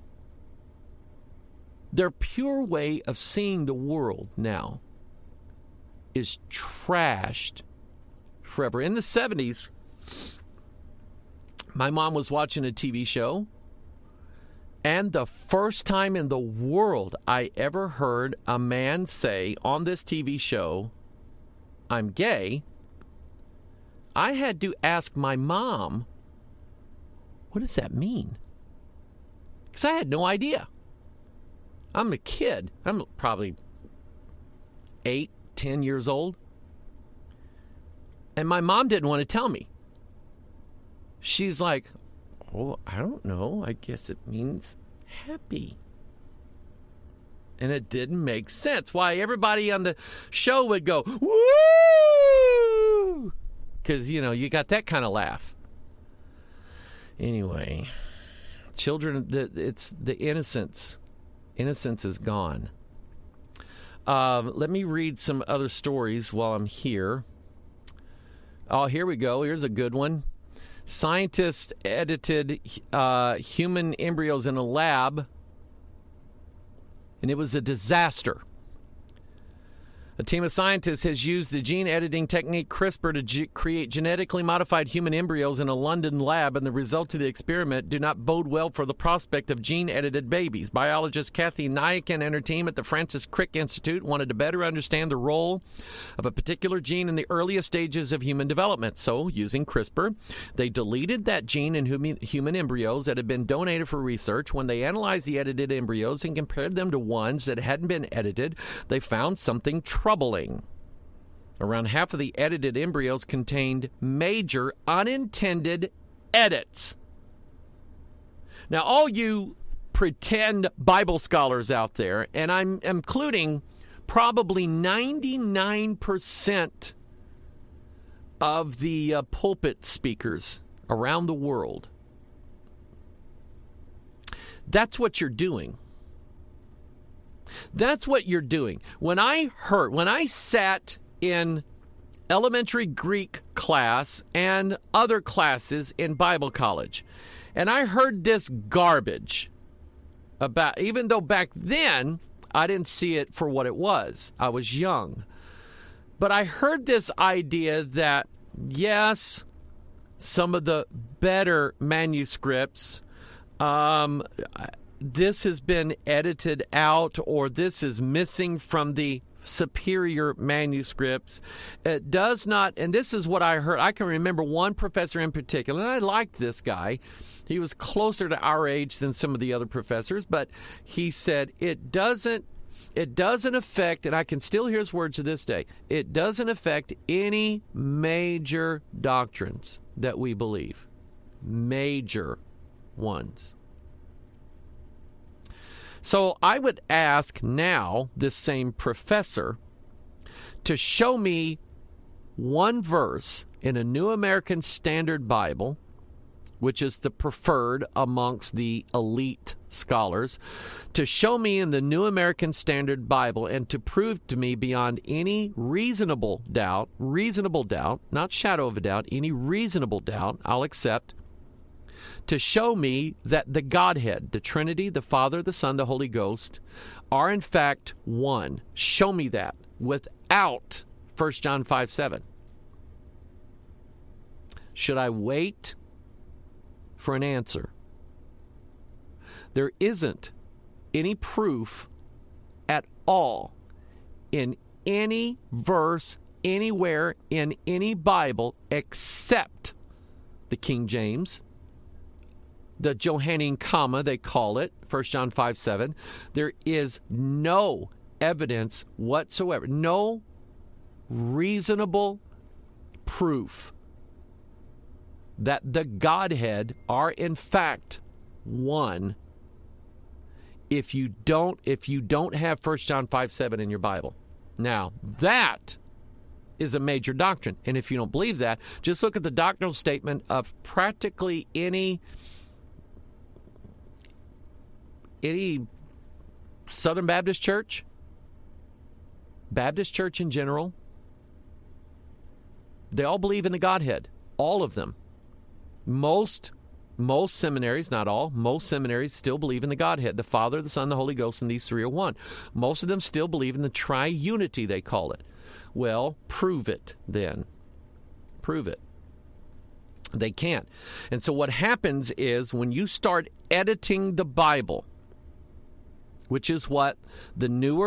Their pure way of seeing the world now is trashed forever. In the 70s, my mom was watching a TV show, and the first time in the world I ever heard a man say on this TV show, I'm gay, I had to ask my mom, what does that mean? Because I had no idea. I'm a kid. I'm probably 8, 10 years old. And my mom didn't want to tell me. She's like, oh, I don't know. I guess it means happy. And it didn't make sense. Why everybody on the show would go, woo! Because, you got that kind of laugh. Anyway, children, it's the innocence. Innocence is gone. Let me read some other stories while I'm here. Oh, here we go. Here's a good one. Scientists edited human embryos in a lab, and it was a disaster. A team of scientists has used the gene editing technique CRISPR to create genetically modified human embryos in a London lab, and the results of the experiment do not bode well for the prospect of gene-edited babies. Biologist Kathy Nyakin and her team at the Francis Crick Institute wanted to better understand the role of a particular gene in the earliest stages of human development. So, using CRISPR, they deleted that gene in human embryos that had been donated for research. When they analyzed the edited embryos and compared them to ones that hadn't been edited, they found something troubling. Around half of the edited embryos contained major unintended edits. Now, all you pretend Bible scholars out there, and I'm including probably 99% of the pulpit speakers, around the world. That's what you're doing. That's what you're doing. When I sat in elementary Greek class and other classes in Bible college, and I heard this garbage about, even though back then I didn't see it for what it was. I was young. But I heard this idea that, yes, some of the better manuscripts, this has been edited out, or this is missing from the superior manuscripts. It does not, and this is what I heard. I can remember one professor in particular, and I liked this guy. He was closer to our age than some of the other professors, but he said it doesn't affect, and I can still hear his words to this day, it doesn't affect any major doctrines that we believe. Major ones. So I would ask now this same professor to show me one verse in a New American Standard Bible, which is the preferred amongst the elite scholars, to show me in the New American Standard Bible and to prove to me beyond any reasonable doubt, not shadow of a doubt, any reasonable doubt, I'll accept, to show me that the Godhead, the Trinity, the Father, the Son, the Holy Ghost, are in fact one. Show me that without 1 John 5:7. Should I wait for an answer? There isn't any proof at all in any verse anywhere in any Bible except the King James, the Johannine comma, they call it, 1 John 5:7. There is no evidence whatsoever, no reasonable proof that the Godhead are in fact one if you don't have 1 John 5:7 in your Bible. Now, that is a major doctrine. And if you don't believe that, just look at the doctrinal statement of practically any Southern Baptist church, Baptist church in general. They all believe in the Godhead, all of them. Most seminaries, not all, most seminaries still believe in the Godhead, the Father, the Son, the Holy Ghost, and these three are one. Most of them still believe in the triunity, they call it. Well, prove it then. Prove it. They can't. And so what happens is when you start editing the Bible, which is what the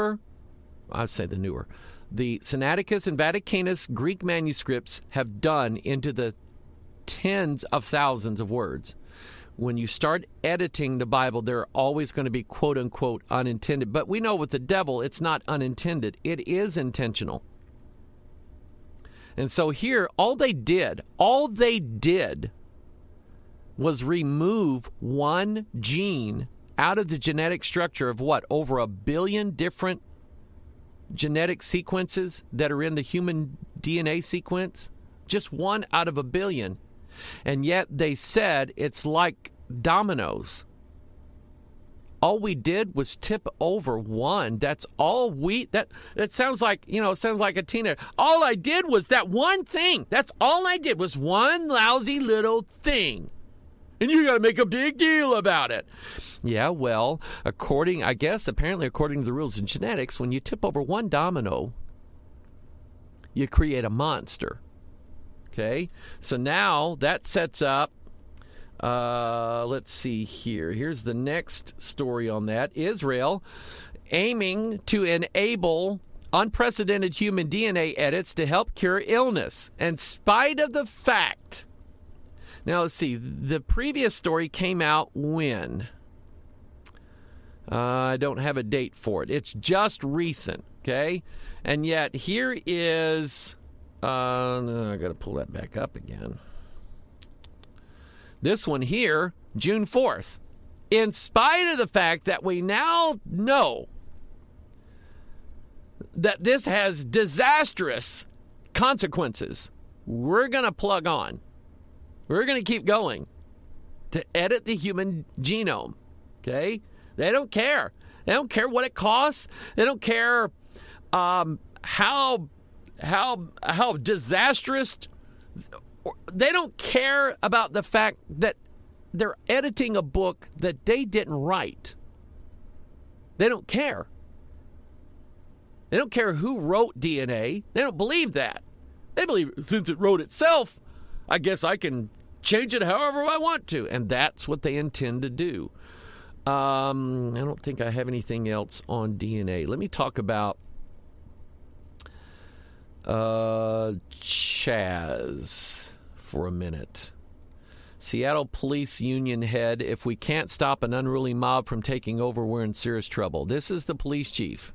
Sinaiticus and Vaticanus Greek manuscripts have done into the tens of thousands of words. When you start editing the Bible, there are always going to be quote-unquote unintended. But we know with the devil, it's not unintended. It is intentional. And so here, all they did was remove one gene out of the genetic structure of what? Over 1 billion different genetic sequences that are in the human DNA sequence? Just one out of 1 billion. And yet they said it's like dominoes. All we did was tip over one. That's all that sounds like, it sounds like a teenager. All I did was that one thing. That's all I did was one lousy little thing. And you got to make a big deal about it. Yeah, well, apparently according to the rules of genetics, when you tip over one domino, you create a monster. Okay? So now that sets up, let's see here. Here's the next story on that. Israel aiming to enable unprecedented human DNA edits to help cure illness, in spite of the fact. Now, let's see. The previous story came out when? I don't have a date for it. It's just recent, okay? And yet, here is... I got to pull that back up again. This one here, June 4th. In spite of the fact that we now know that this has disastrous consequences, we're going to plug on. We're going to keep going to edit the human genome. Okay? They don't care. They don't care what it costs. They don't care how disastrous. They don't care about the fact that they're editing a book that they didn't write. They don't care. They don't care who wrote DNA. They don't believe that. They believe since it wrote itself, I guess I can change it however I want to. And that's what they intend to do. I don't think I have anything else on DNA. Let me talk about Chaz for a minute. Seattle Police Union head, if we can't stop an unruly mob from taking over, we're in serious trouble. This is the police chief.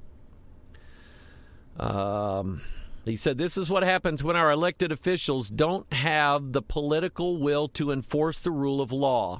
He said, this is what happens when our elected officials don't have the political will to enforce the rule of law,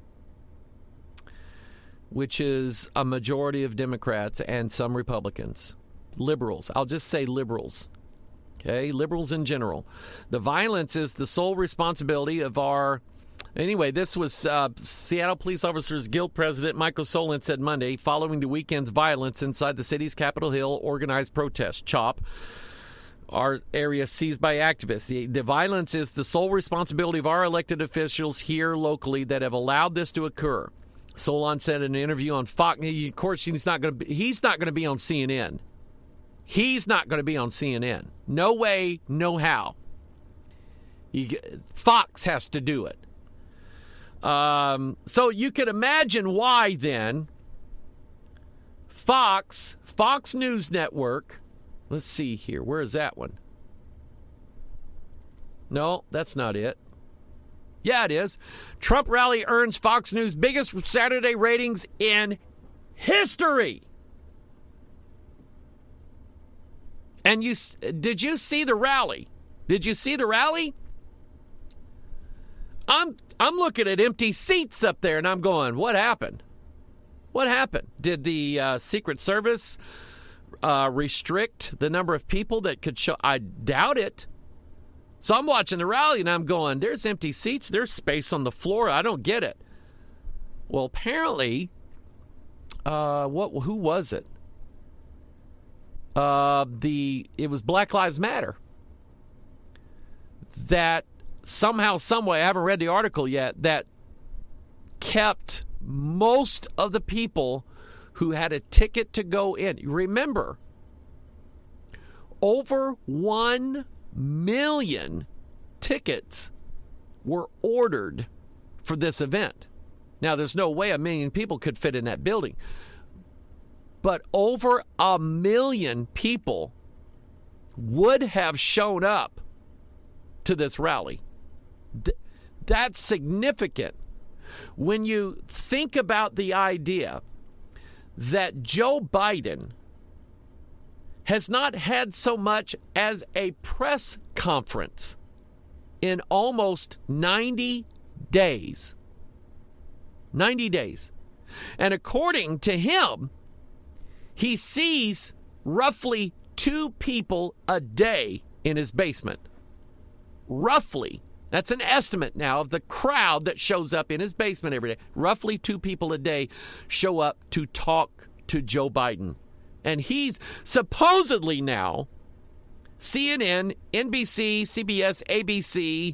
which is a majority of Democrats and some Republicans. Liberals. I'll just say liberals. Okay, liberals in general. The violence is the sole responsibility of our... Anyway, this was Seattle Police Officers Guild President Michael Solon said Monday, following the weekend's violence inside the city's Capitol Hill organized protest, CHOP, our area seized by activists. The violence is the sole responsibility of our elected officials here locally that have allowed this to occur. Solon said in an interview on Fox. Of course, he's not going to be on CNN. He's not going to be on CNN. No way, no how. Fox has to do it. So you can imagine why then Fox News Network, let's see here, where is that one? No, that's not it. Yeah, it is. Trump rally earns Fox News biggest Saturday ratings in history. And did you see the rally? Did you see the rally? I'm looking at empty seats up there, and I'm going, what happened? What happened? Did the Secret Service restrict the number of people that could show? I doubt it. So I'm watching the rally, and I'm going, there's empty seats. There's space on the floor. I don't get it. Well, apparently, who was it? It was Black Lives Matter. That somehow, someway, I haven't read the article yet, that kept most of the people who had a ticket to go in. Remember, over 1 million tickets were ordered for this event. Now, there's no way 1 million people could fit in that building. But over 1 million people would have shown up to this rally. That's significant. When you think about the idea that Joe Biden has not had so much as a press conference in almost 90 days. 90 days. And according to him, he sees roughly 2 people a day in his basement. Roughly. That's an estimate now of the crowd that shows up in his basement every day. Roughly 2 people a day show up to talk to Joe Biden. And he's supposedly now, CNN, NBC, CBS, ABC,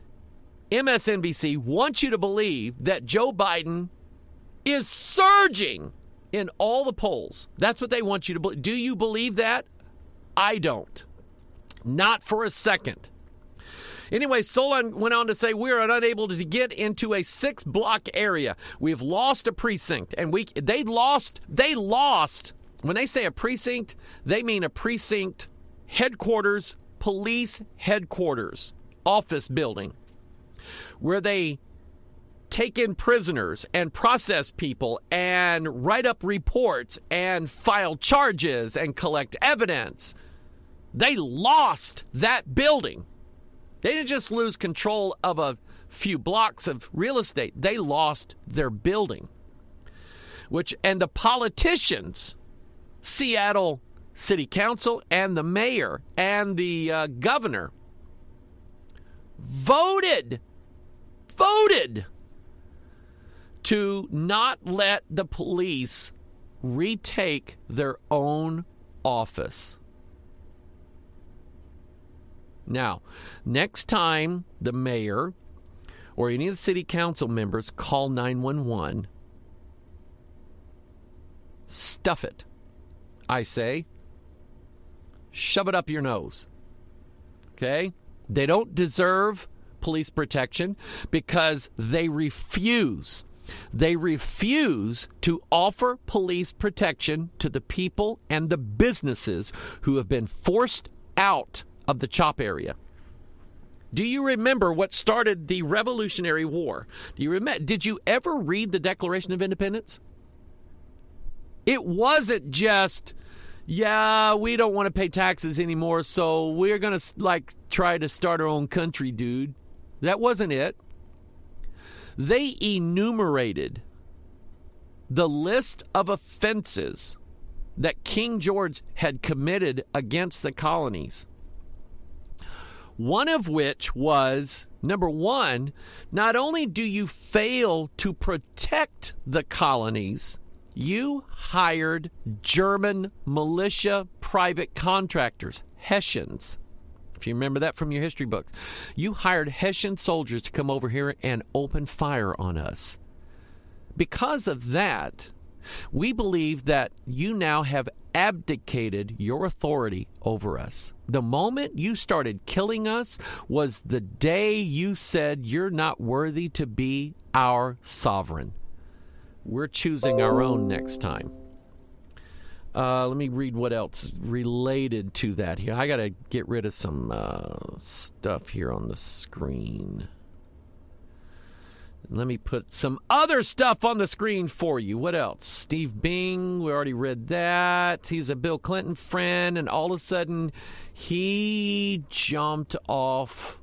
MSNBC wants you to believe that Joe Biden is surging in all the polls. That's what they want you to believe. Do you believe that? I don't. Not for a second. Anyway, Solon went on to say, we are unable to get into a 6-block area. We've lost a precinct. And they lost. When they say a precinct, they mean a precinct headquarters, police headquarters, office building, where they take in prisoners and process people and write up reports and file charges and collect evidence. They lost that building. They didn't just lose control of a few blocks of real estate. They lost their building. And the politicians, Seattle City Council and the mayor and the governor, voted voted to not let the police retake their own office. Now, next time the mayor or any of the city council members call 911, stuff it. I say, shove it up your nose. Okay? They don't deserve police protection because they refuse. They refuse to offer police protection to the people and the businesses who have been forced out of the CHOP area. Do you remember what started the Revolutionary War? Did you ever read the Declaration of Independence? It wasn't just, yeah, we don't want to pay taxes anymore, so we're going to try to start our own country, dude. That wasn't it. They enumerated the list of offenses that King George had committed against the colonies. One of which was, number one, not only do you fail to protect the colonies, you hired German militia private contractors, Hessians. If you remember that from your history books. You hired Hessian soldiers to come over here and open fire on us. Because of that, we believe that you now have abdicated your authority over us. The moment you started killing us was the day you said you're not worthy to be our sovereign. We're choosing our own next time. Let me read what else related to that here. I got to get rid of some stuff here on the screen. Let me put some other stuff on the screen for you. What else? Steve Bing, we already read that. He's a Bill Clinton friend, and all of a sudden, he jumped off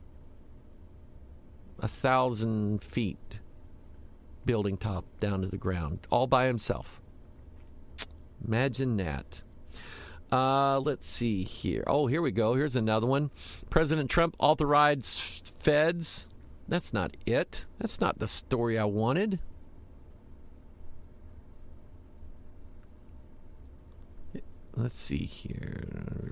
1,000 feet, building top down to the ground, all by himself. Imagine that. Let's see here. Oh, here we go. Here's another one. President Trump authorized feds. That's not it. That's not the story I wanted. Let's see here.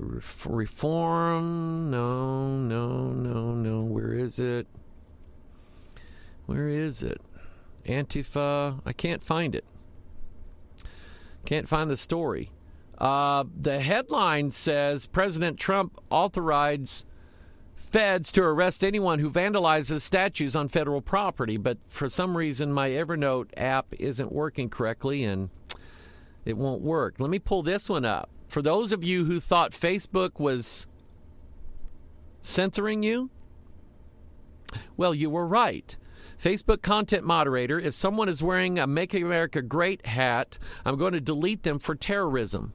Reform. No. Where is it? Where is it? Antifa. I can't find it. Can't find the story. The headline says President Trump authorized feds to arrest anyone who vandalizes statues on federal property, but for some reason my Evernote app isn't working correctly and it won't work. Let me pull this one up. For those of you who thought Facebook was censoring you, well, you were right. Facebook content moderator, if someone is wearing a Make America Great hat, I'm going to delete them for terrorism.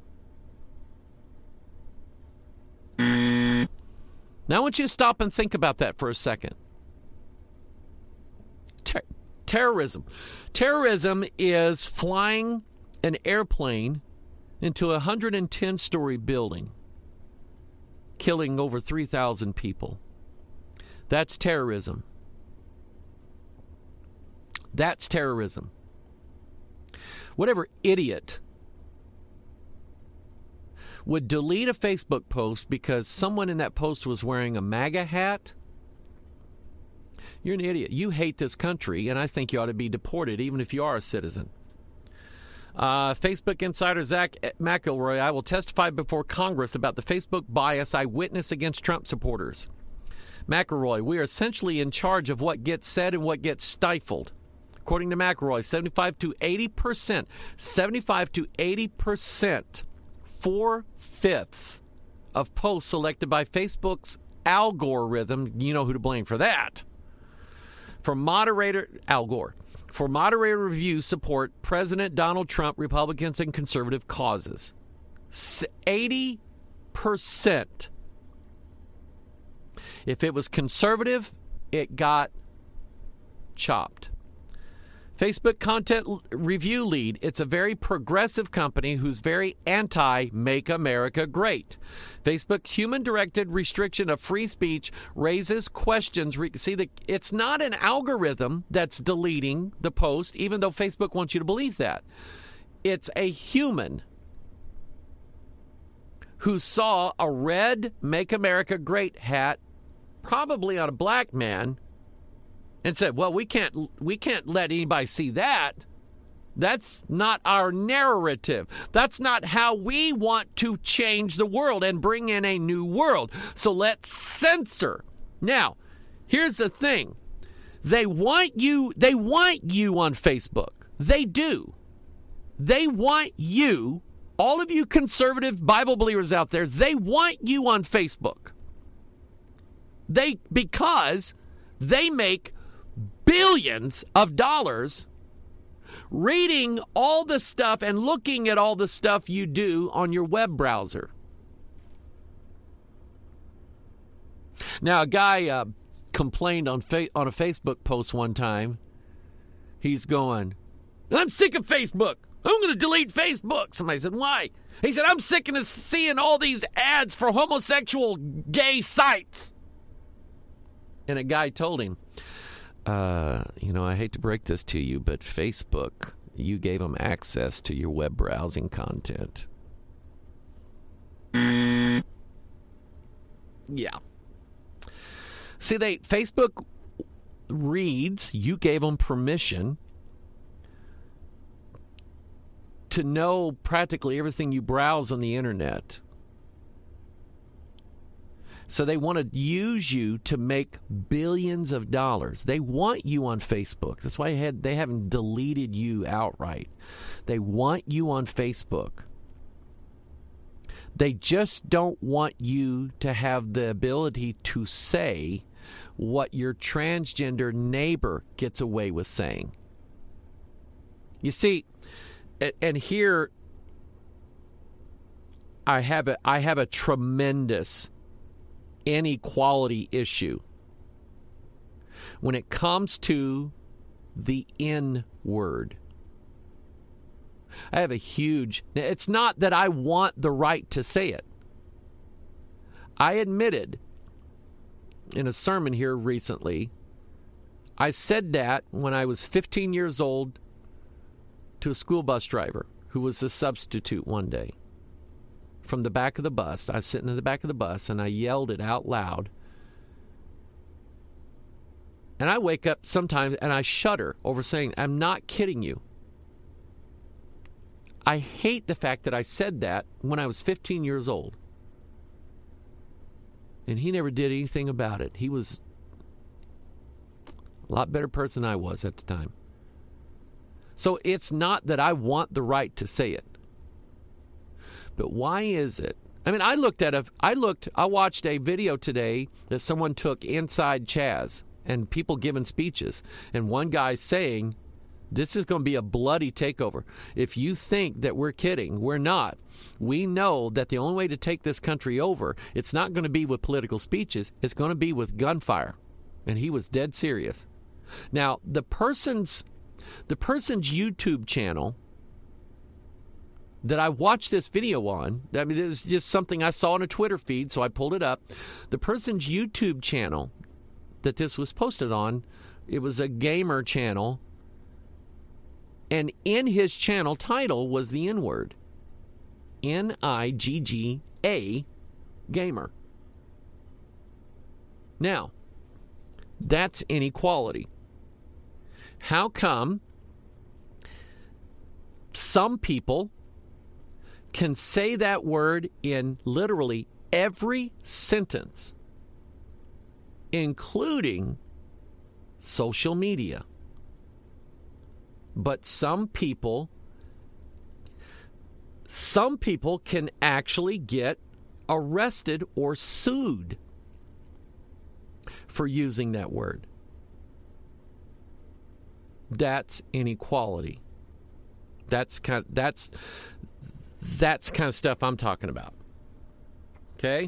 Now I want you to stop and think about that for a second. Terrorism. Terrorism is flying an airplane into a 110-story building, killing over 3,000 people. That's terrorism. That's terrorism. Whatever idiot would delete a Facebook post because someone in that post was wearing a MAGA hat, you're an idiot. You hate this country, and I think you ought to be deported, even if you are a citizen. Facebook insider Zach McElroy, I will testify before Congress about the Facebook bias I witness against Trump supporters. McElroy, we are essentially in charge of what gets said and what gets stifled. According to McElroy, 75 to 80%, 4/5 of posts selected by Facebook's algorithm, you know who to blame for that. Al Gore. For moderator review support President Donald Trump, Republicans, and conservative causes. 80%. If it was conservative, it got chopped. Facebook Content Review Lead. It's a very progressive company who's very anti-Make America Great. Facebook's human-directed restriction of free speech raises questions. It's not an algorithm that's deleting the post, even though Facebook wants you to believe that. It's a human who saw a red Make America Great hat, probably on a black man, and said, well, we can't let anybody see that. That's not our narrative. That's not how we want to change the world and bring in a new world. So let's censor. Now, here's the thing. They want you on Facebook. They do. They want you, all of you conservative Bible believers out there, they want you on Facebook. Because they make billions of dollars reading all the stuff and looking at all the stuff you do on your web browser. Now, a guy complained on a Facebook post one time. He's going, I'm sick of Facebook. I'm going to delete Facebook. Somebody said, why? He said, I'm sick of seeing all these ads for homosexual gay sites. And a guy told him, I hate to break this to you, but Facebook, you gave them access to your web browsing content. Yeah. See, Facebook reads, you gave them permission to know practically everything you browse on the internet. So they want to use you to make billions of dollars. They want you on Facebook. That's why they haven't deleted you outright. They want you on Facebook. They just don't want you to have the ability to say what your transgender neighbor gets away with saying. You see, and here I have a tremendous inequality issue when it comes to the N word. I have a huge... It's not that I want the right to say it. I admitted in a sermon here recently, I said that when I was 15 years old to a school bus driver who was a substitute one day. From the back of the bus, I was sitting in the back of the bus, and I yelled it out loud. And I wake up sometimes, and I shudder over saying, I'm not kidding you. I hate the fact that I said that when I was 15 years old. And he never did anything about it. He was a lot better person than I was at the time. So it's not that I want the right to say it. But why is it? I mean, I watched a video today that someone took inside Chaz and people giving speeches. And one guy saying, this is going to be a bloody takeover. If you think that we're kidding, we're not. We know that the only way to take this country over, it's not going to be with political speeches. It's going to be with gunfire. And he was dead serious. Now, the person's YouTube channel that I watched this video on, I mean, it was just something I saw on a Twitter feed, so I pulled it up. The person's YouTube channel that this was posted on, it was a gamer channel, and in his channel title was the N-word. N-I-G-G-A, gamer. Now, that's inequality. How come some people can say that word in literally every sentence, including social media, but some people can actually get arrested or sued for using that word? That's inequality. That's kind of stuff I'm talking about. Okay?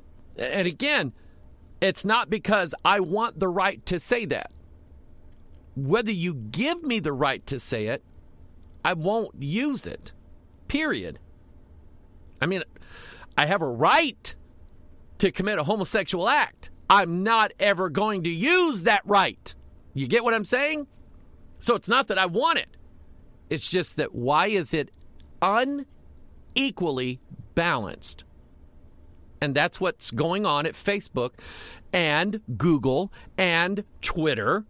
And again, it's not because I want the right to say that. whether you give me the right to say it, I won't use it. Period. I mean, I have a right to commit a homosexual act. I'm not ever going to use that right. You get what I'm saying? So it's not that I want it. It's just that why is it unequally balanced? And that's what's going on at Facebook and Google and Twitter.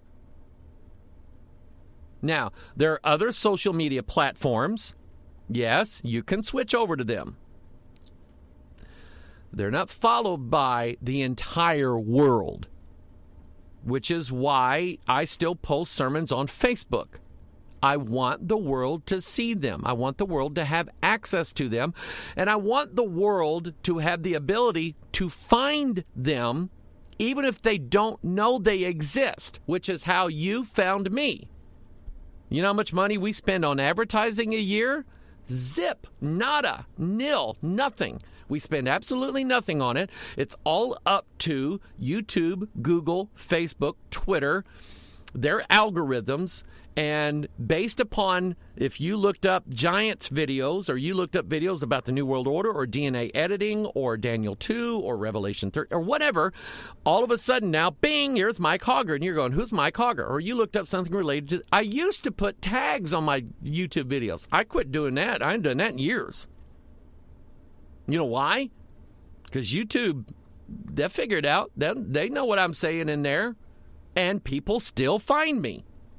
Now, there are other social media platforms. Yes, you can switch over to them. They're not followed by the entire world, which is why I still post sermons on Facebook. I want the world to see them. I want the world to have access to them. And I want the world to have the ability to find them, even if they don't know they exist, which is how you found me. You know how much money we spend on advertising a year? Zip, nada, nil, nothing. We spend absolutely nothing on it. It's all up to YouTube, Google, Facebook, Twitter, their algorithms. And based upon if you looked up Giants videos or you looked up videos about the New World Order or DNA editing or Daniel 2 or Revelation 3 or whatever, all of a sudden now, bing, here's Mike Hogger. And you're going, who's Mike Hogger? Or you looked up something related to... I used to put tags on my YouTube videos. I quit doing that. I haven't done that in years. You know why? Because YouTube, they figured out. They know what I'm saying in there. And people still find me.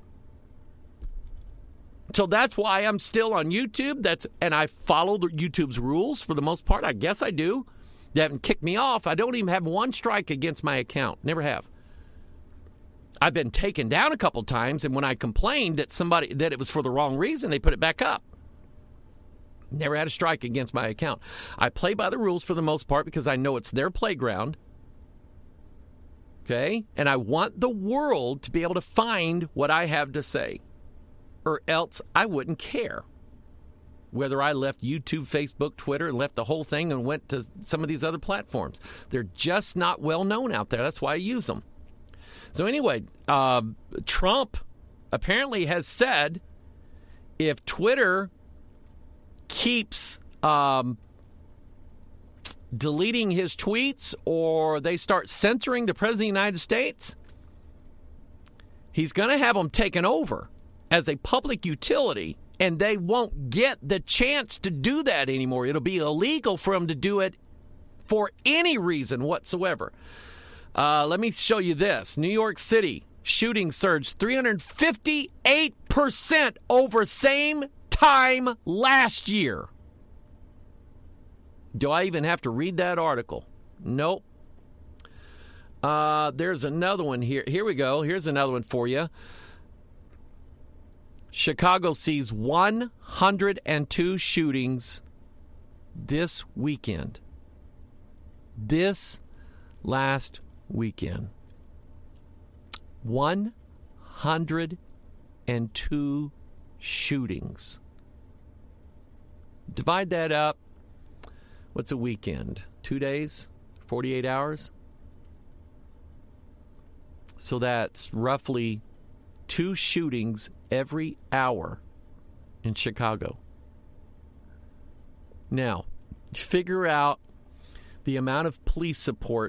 So that's why I'm still on YouTube. And I follow YouTube's rules for the most part. I guess I do. They haven't kicked me off. I don't even have one strike against my account. Never have. I've been taken down a couple times, and when I complained that it was for the wrong reason, they put it back up. Never had a strike against my account. I play by the rules for the most part because I know it's their playground. Okay? And I want the world to be able to find what I have to say. Or else I wouldn't care whether I left YouTube, Facebook, Twitter, and left the whole thing and went to some of these other platforms. They're just not well known out there. That's why I use them. So anyway, Trump apparently has said if Twitter keeps deleting his tweets or they start censoring the President of the United States, he's going to have them taken over as a public utility, and they won't get the chance to do that anymore. It'll be illegal for them to do it for any reason whatsoever. Let me show you this. New York City shooting surged 358% over same time last year. Do I even have to read that article? Nope. There's another one here. Here we go. Here's another one for you. Chicago sees 102 shootings this weekend. This last weekend. 102 shootings. Divide that up. What's a weekend? 2 days? 48 hours? So that's roughly 2 shootings every hour in Chicago. Now, figure out the amount of police support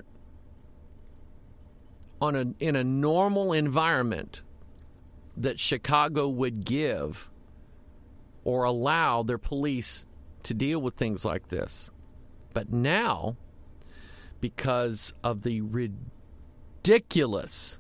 in a normal environment that Chicago would give or allow their police to deal with things like this. But now, because of the ridiculous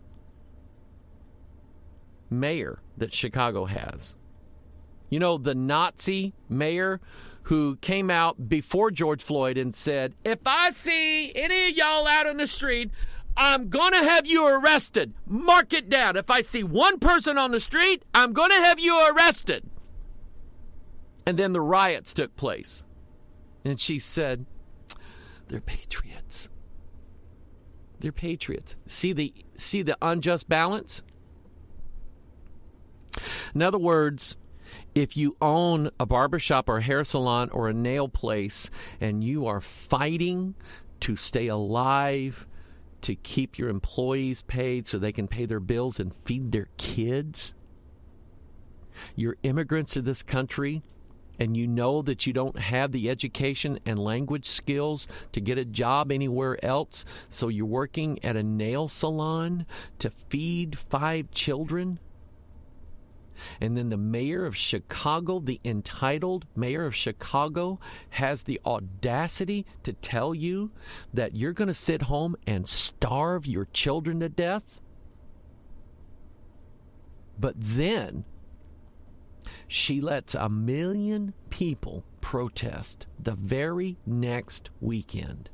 mayor that Chicago has. You know, the Nazi mayor who came out before George Floyd and said, if I see any of y'all out on the street, I'm going to have you arrested. Mark it down. If I see one person on the street, I'm going to have you arrested. And then the riots took place. And she said, they're patriots. They're patriots. See the unjust balance? In other words, if you own a barbershop or a hair salon or a nail place and you are fighting to stay alive, to keep your employees paid so they can pay their bills and feed their kids? You're immigrants to this country, and you know that you don't have the education and language skills to get a job anywhere else, so you're working at a nail salon to feed 5 children? And then the mayor of Chicago, the entitled mayor of Chicago, has the audacity to tell you that you're going to sit home and starve your children to death? But then she lets 1 million people protest the very next weekend.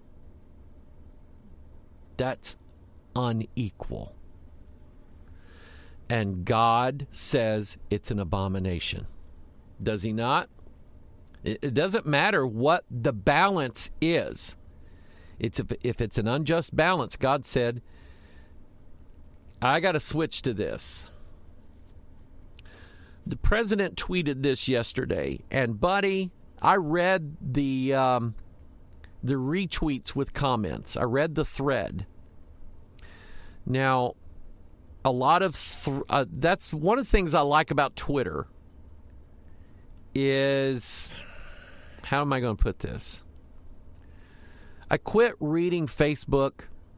That's unequal. And God says it's an abomination. Does he not? It doesn't matter what the balance is. If it's an unjust balance, God said, I got to switch to this. The president tweeted this yesterday, and buddy, I read the retweets with comments. I read the thread. Now, a lot of that's one of the things I like about Twitter is, how am I going to put this? I quit reading Facebook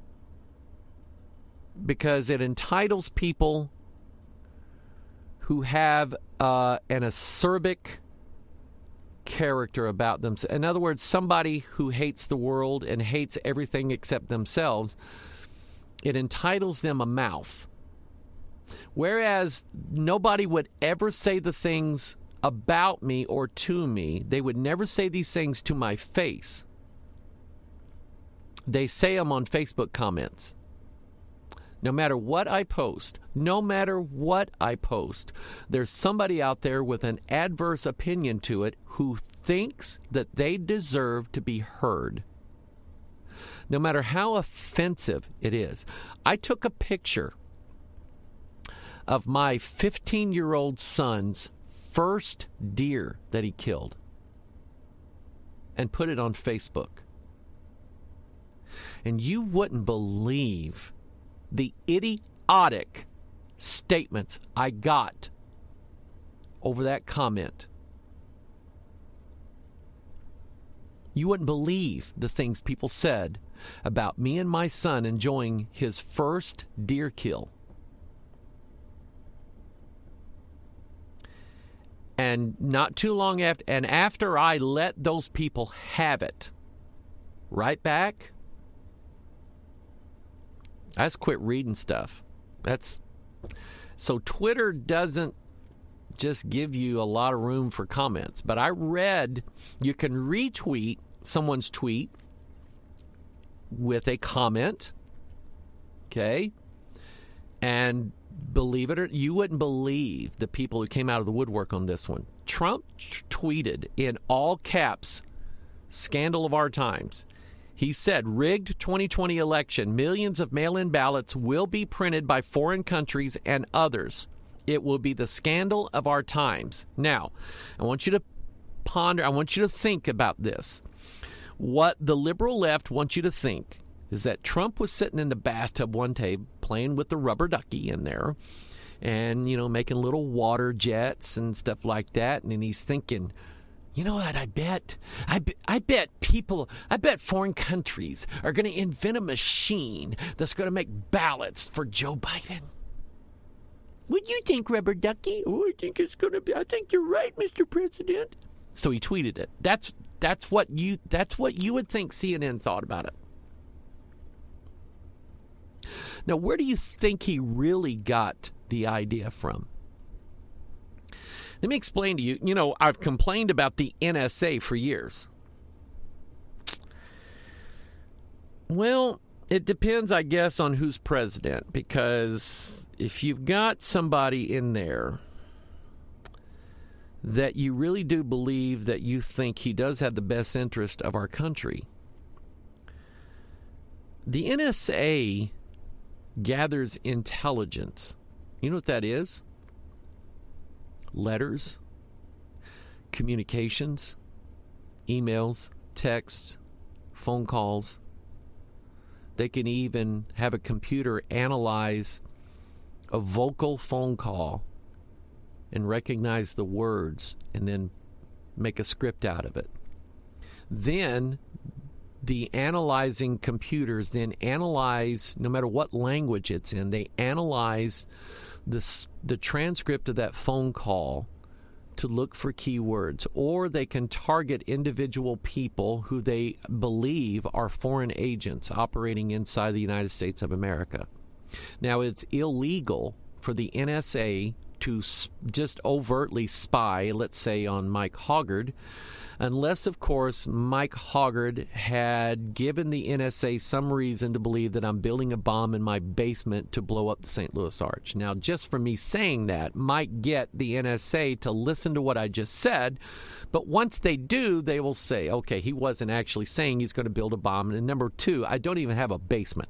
because it entitles people who have an acerbic character about them. In other words, somebody who hates the world and hates everything except themselves. It entitles them a mouth. Whereas nobody would ever say the things about me or to me. They would never say these things to my face. They say them on Facebook comments. No matter what I post, there's somebody out there with an adverse opinion to it who thinks that they deserve to be heard. No matter how offensive it is. I took a picture of my 15-year-old son's first deer that he killed and put it on Facebook. And you wouldn't believe the idiotic statements I got over that comment. You wouldn't believe the things people said about me and my son enjoying his first deer kill. And not too long after I let those people have it, right back, I just quit reading stuff. So Twitter doesn't just give you a lot of room for comments. But I read you can retweet someone's tweet with a comment, okay? And believe it or you wouldn't believe the people who came out of the woodwork on this one. Trump tweeted in all caps, "Scandal of our times." He said, rigged 2020 election, millions of mail-in ballots will be printed by foreign countries and others. It will be the scandal of our times. Now, I want you to ponder, I want you to think about this. What the liberal left wants you to think is that Trump was sitting in the bathtub one day playing with the rubber ducky in there and, making little water jets and stuff like that. And he's thinking, you know what, I bet foreign countries are going to invent a machine that's going to make ballots for Joe Biden. What do you think, rubber ducky? Oh, I think you're right, Mr. President. So he tweeted it. That's what you would think CNN thought about it. Now, where do you think he really got the idea from? Let me explain to you. I've complained about the NSA for years. Well, it depends, I guess, on who's president. Because if you've got somebody in there that you really do believe that you think he does have the best interest of our country, the NSA gathers intelligence. You know what that is? Letters, communications, emails, texts, phone calls. they can even have a computer analyze a vocal phone call and recognize the words and then make a script out of it. Then the analyzing computers then analyze, no matter what language it's in, they analyze the transcript of that phone call to look for keywords, or they can target individual people who they believe are foreign agents operating inside the United States of America. Now, it's illegal for the NSA to just overtly spy, let's say, on Mike Hoggard, unless, of course, Mike Hoggard had given the NSA some reason to believe that I'm building a bomb in my basement to blow up the St. Louis Arch. Now, just for me saying that might get the NSA to listen to what I just said, but once they do, they will say, okay, he wasn't actually saying he's going to build a bomb, and number two, I don't even have a basement.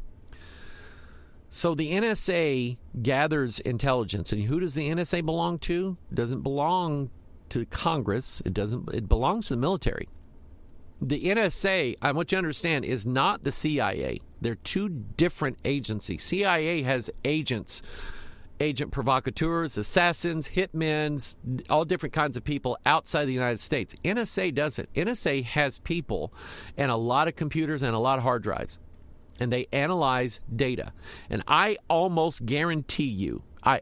So the NSA gathers intelligence, and who does the NSA belong to? It doesn't belong to Congress. It belongs to the military. The NSA, I want you to understand, is not the CIA. They're two different agencies. CIA has agents, agent provocateurs, assassins, hitmen, all different kinds of people outside the United States. NSA doesn't. NSA has people and a lot of computers and a lot of hard drives, and they analyze data. And I almost guarantee you,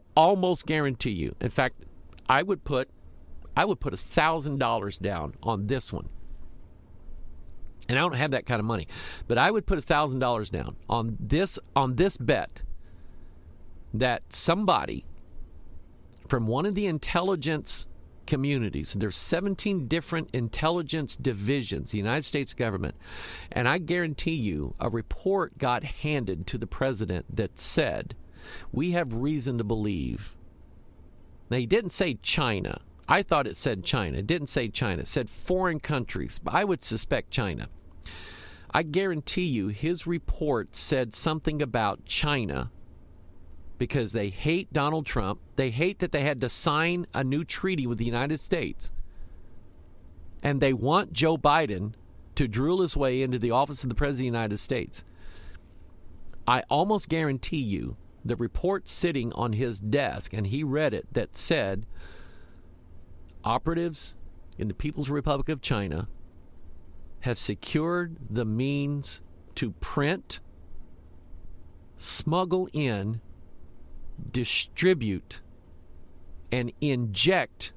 in fact, I would put $1,000 down on this one. And I don't have that kind of money, but I would put $1,000 down on this bet that somebody from one of the intelligence communities, there's 17 different intelligence divisions, the United States government, and I guarantee you a report got handed to the president that said, we have reason to believe. Now, he didn't say China. I thought it said China. It didn't say China. It said foreign countries. But I would suspect China. I guarantee you his report said something about China because they hate Donald Trump. They hate that they had to sign a new treaty with the United States. And they want Joe Biden to drill his way into the office of the President of the United States. I almost guarantee you the report sitting on his desk, and he read it, that said operatives in the People's Republic of China have secured the means to print, smuggle in, distribute, and inject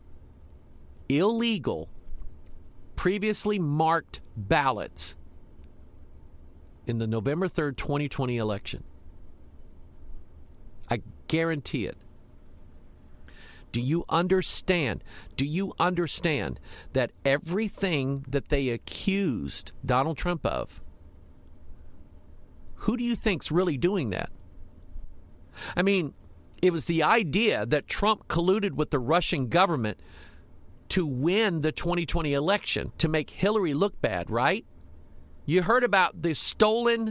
illegal, previously marked ballots in the November 3rd, 2020 election. I guarantee it. Do you understand? Do you understand that everything that they accused Donald Trump of, who do you think's really doing that? I mean, it was the idea that Trump colluded with the Russian government to win the 2020 election, to make Hillary look bad, right? You heard about the stolen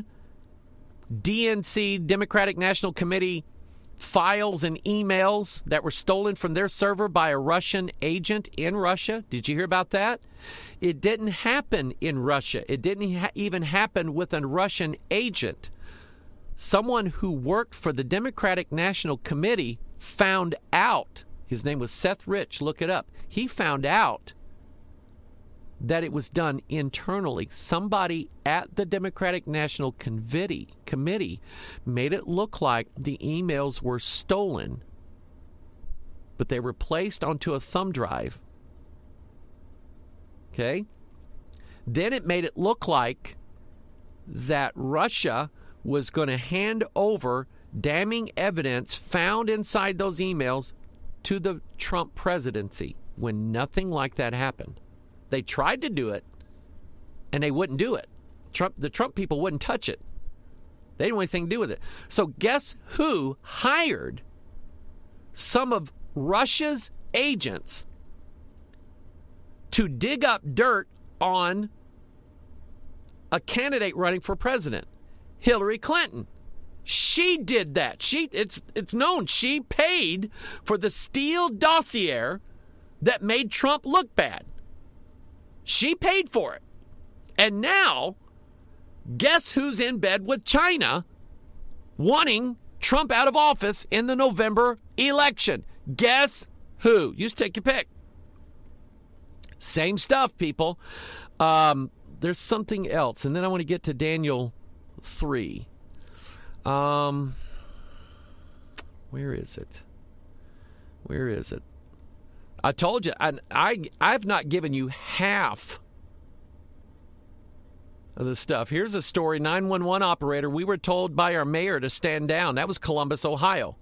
DNC, Democratic National Committee, files and emails that were stolen from their server by a Russian agent in Russia. Did you hear about that? It didn't happen in Russia. It didn't even happen with a Russian agent. Someone who worked for the Democratic National Committee found out. His name was Seth Rich. Look it up. He found out that it was done internally. Somebody at the Democratic National Committee made it look like the emails were stolen, but they were placed onto a thumb drive. Okay? Then it made it look like that Russia was going to hand over damning evidence found inside those emails to the Trump presidency, when nothing like that happened. They tried to do it, and they wouldn't do it. The Trump people wouldn't touch it. They didn't want anything to do with it. So guess who hired some of Russia's agents to dig up dirt on a candidate running for president? Hillary Clinton. She did that. It's known. She paid for the Steele dossier that made Trump look bad. She paid for it. And now Guess who's in bed with China wanting Trump out of office in the November election? Guess who? You just take your pick. Same stuff, people. There's something else, and then I want to get to Daniel 3. Where is it? Where is it? I told you, I've not given you half of the stuff. Here's a story, 911 operator. We were told by our mayor to stand down. That was Columbus, Ohio.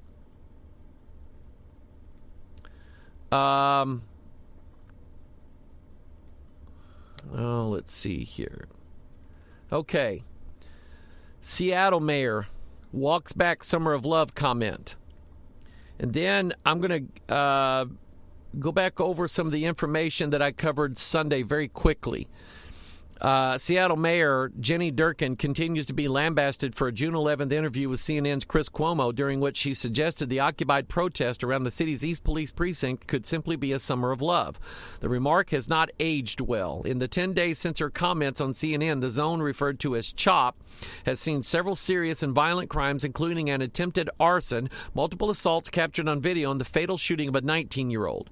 Let's see here. Okay. Seattle mayor walks back Summer of Love comment. And then I'm going to go back over some of the information that I covered Sunday very quickly. Seattle Mayor Jenny Durkin continues to be lambasted for a June 11th interview with CNN's Chris Cuomo, during which she suggested the occupied protest around the city's East Police Precinct could simply be a summer of love. The remark has not aged well. In the 10 days since her comments on CNN, the zone referred to as CHOP has seen several serious and violent crimes, including an attempted arson, multiple assaults captured on video, and the fatal shooting of a 19-year-old.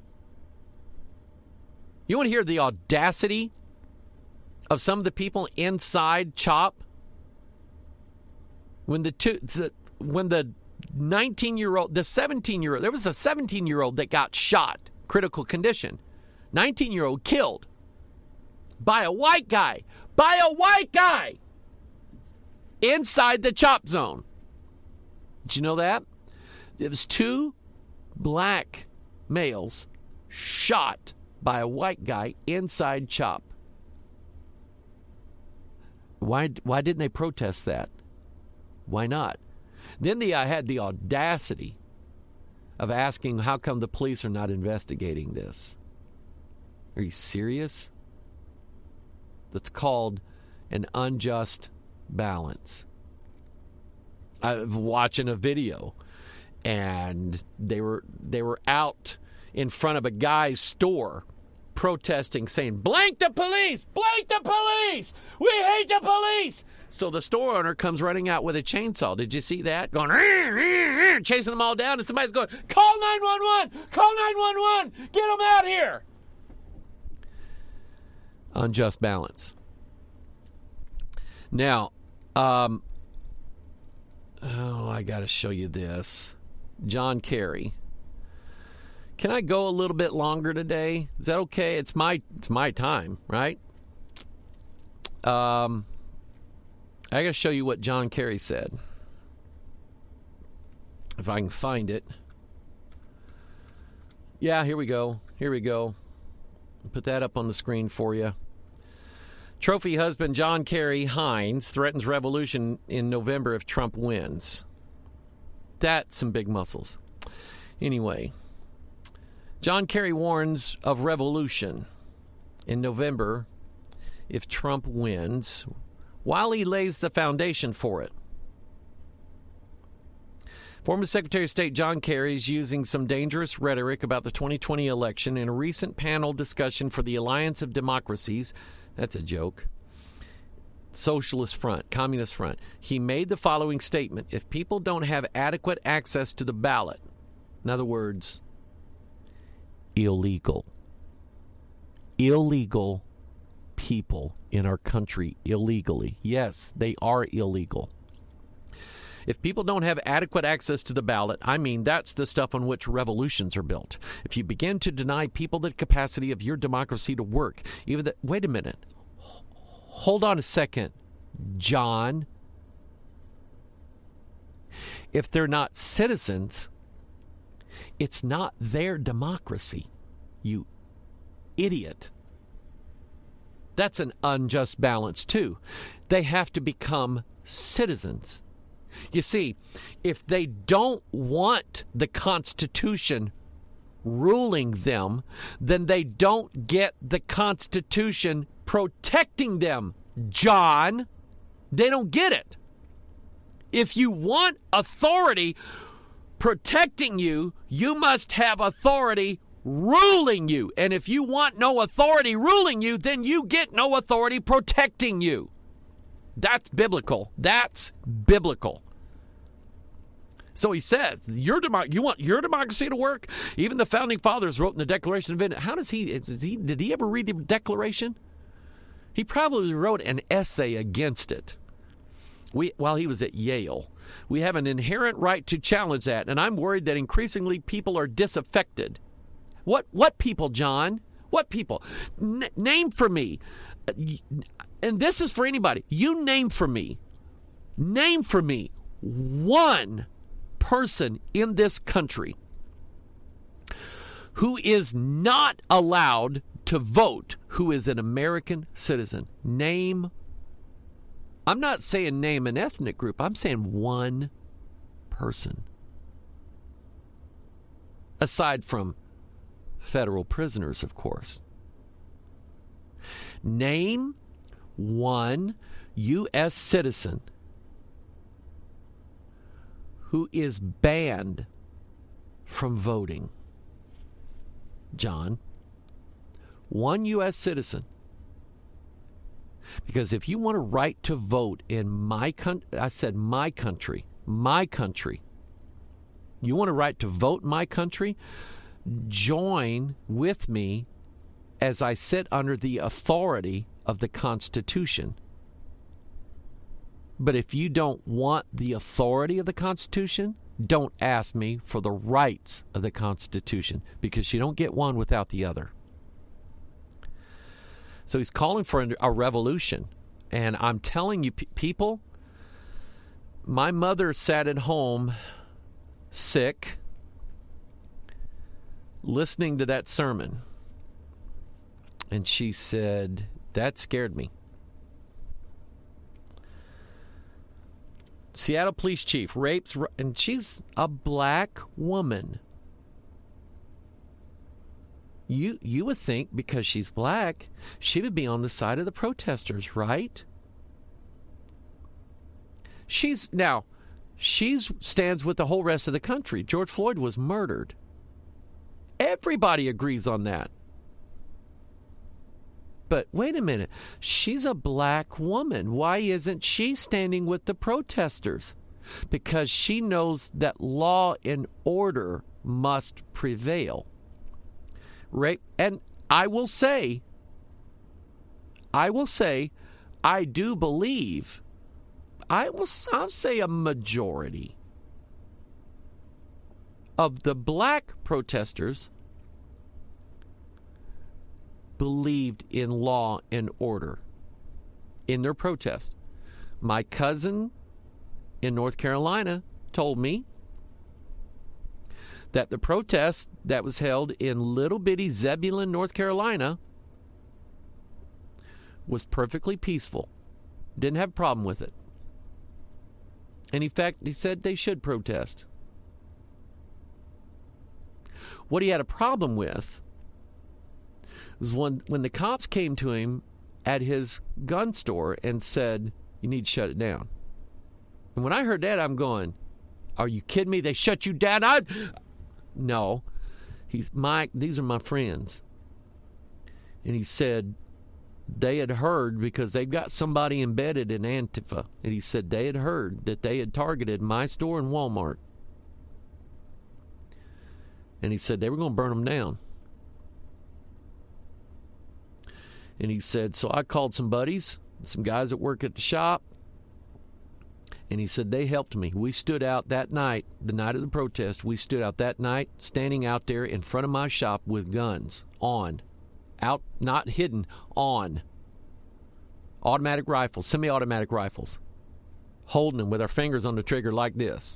You want to hear the audacity of some of the people inside CHOP? When the 19-year-old, the 17-year-old, there was a 17-year-old that got shot, critical condition. 19-year-old killed by a white guy, inside the CHOP zone. Did you know that? It was 2 black males shot by a white guy inside CHOP. Why didn't they protest that? Why not? Then I had the audacity of asking, how come the police are not investigating this? Are you serious? That's called an unjust balance. I was watching a video, and they were out in front of a guy's store protesting, saying, blank the police, we hate the police. So the store owner comes running out with a chainsaw. Did you see that? Going, chasing them all down, and somebody's going, call 911, get them out here. Unjust balance. Now, I got to show you this. John Kerry. Can I go a little bit longer today? Is that okay? It's my time, right? I got to show you what John Kerry said. If I can find it. Yeah, here we go. Put that up on the screen for you. Trophy husband John Kerry Hines threatens revolution in November if Trump wins. That's some big muscles. Anyway, John Kerry warns of revolution in November if Trump wins, while he lays the foundation for it. Former Secretary of State John Kerry is using some dangerous rhetoric about the 2020 election in a recent panel discussion for the Alliance of Democracies. That's a joke. Socialist Front, Communist Front. He made the following statement: if people don't have adequate access to the ballot, in other words, illegal people in our country illegally. Yes, they are illegal. If people don't have adequate access to the ballot, I mean, that's the stuff on which revolutions are built. If you begin to deny people the capacity of your democracy to work, even that, wait a minute. Hold on a second, John. If they're not citizens, it's not their democracy, you idiot. That's an unjust balance, too. They have to become citizens. You see, if they don't want the Constitution ruling them, then they don't get the Constitution protecting them, John. They don't get it. If you want authority protecting you, you must have authority ruling you. And if you want no authority ruling you, then you get no authority protecting you. That's biblical. That's biblical. So he says, you want your democracy to work? Even the founding fathers wrote in the Declaration of Independence. Did he ever read the Declaration? He probably wrote an essay against it while he was at Yale. We have an inherent right to challenge that, and I'm worried that increasingly people are disaffected. What people, John? What people? Name for me. And this is for anybody. You name for me one person in this country who is not allowed to vote who is an American citizen. Name. I'm not saying name an ethnic group. I'm saying one person. Aside from federal prisoners, of course. Name one U.S. citizen who is banned from voting. John, one U.S. citizen. Because if you want a right to vote in my country, I said my country, you want a right to vote in my country, join with me as I sit under the authority of the Constitution. But if you don't want the authority of the Constitution, don't ask me for the rights of the Constitution, because you don't get one without the other. So he's calling for a revolution. And I'm telling you, people, my mother sat at home sick, listening to that sermon. And she said, that scared me. Seattle police chief rapes, and she's a black woman. You would think because she's black, she would be on the side of the protesters, right? She stands with the whole rest of the country. George Floyd was murdered. Everybody agrees on that. But wait a minute, she's a black woman. Why isn't she standing with the protesters? Because she knows that law and order must prevail. Right? And I'll say, I do believe, I'll say a majority of the black protesters believed in law and order in their protest. My cousin in North Carolina told me that the protest that was held in little bitty Zebulon, North Carolina, was perfectly peaceful. Didn't have a problem with it. And in fact, he said they should protest. What he had a problem with was when the cops came to him at his gun store and said, you need to shut it down. And when I heard that, I'm going, are you kidding me? They shut you down? No. These are my friends. And he said they had heard, because they've got somebody embedded in Antifa, and he said they had heard that they had targeted my store and Walmart. And he said they were going to burn them down. And he said, so I called some buddies, some guys that work at the shop, and he said they helped me. We stood out that night, the night of the protest, we stood out that night, standing out there in front of my shop with guns on. Out, not hidden, on. Automatic rifles, semi-automatic rifles. Holding them with our fingers on the trigger like this.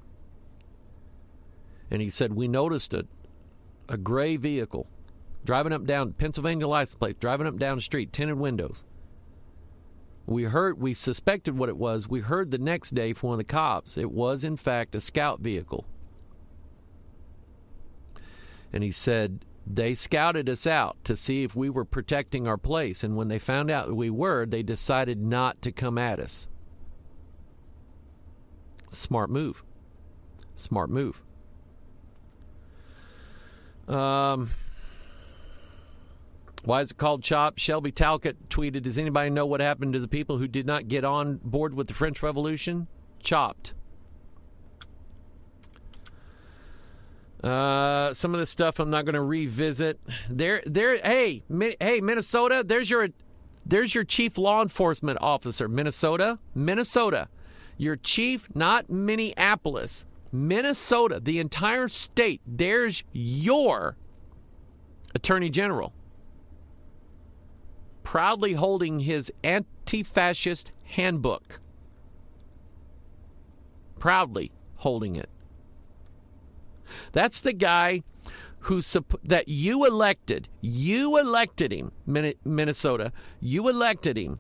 And he said, we noticed a gray vehicle driving up down, Pennsylvania license plate, driving up down the street, tinted windows. We suspected what it was. We heard the next day from one of the cops. It was, in fact, a scout vehicle. And he said, they scouted us out to see if we were protecting our place. And when they found out that we were, they decided not to come at us. Smart move. Smart move. Why is it called Chopped? Shelby Talcott tweeted, does anybody know what happened to the people who did not get on board with the French Revolution? Chopped. Some of this stuff I'm not going to revisit. Hey, Minnesota, there's your chief law enforcement officer. Minnesota. Your chief, not Minneapolis. Minnesota, the entire state. There's your attorney general. Proudly holding his anti-fascist handbook. Proudly holding it. That's the guy that you elected. You elected him, Minnesota. You elected him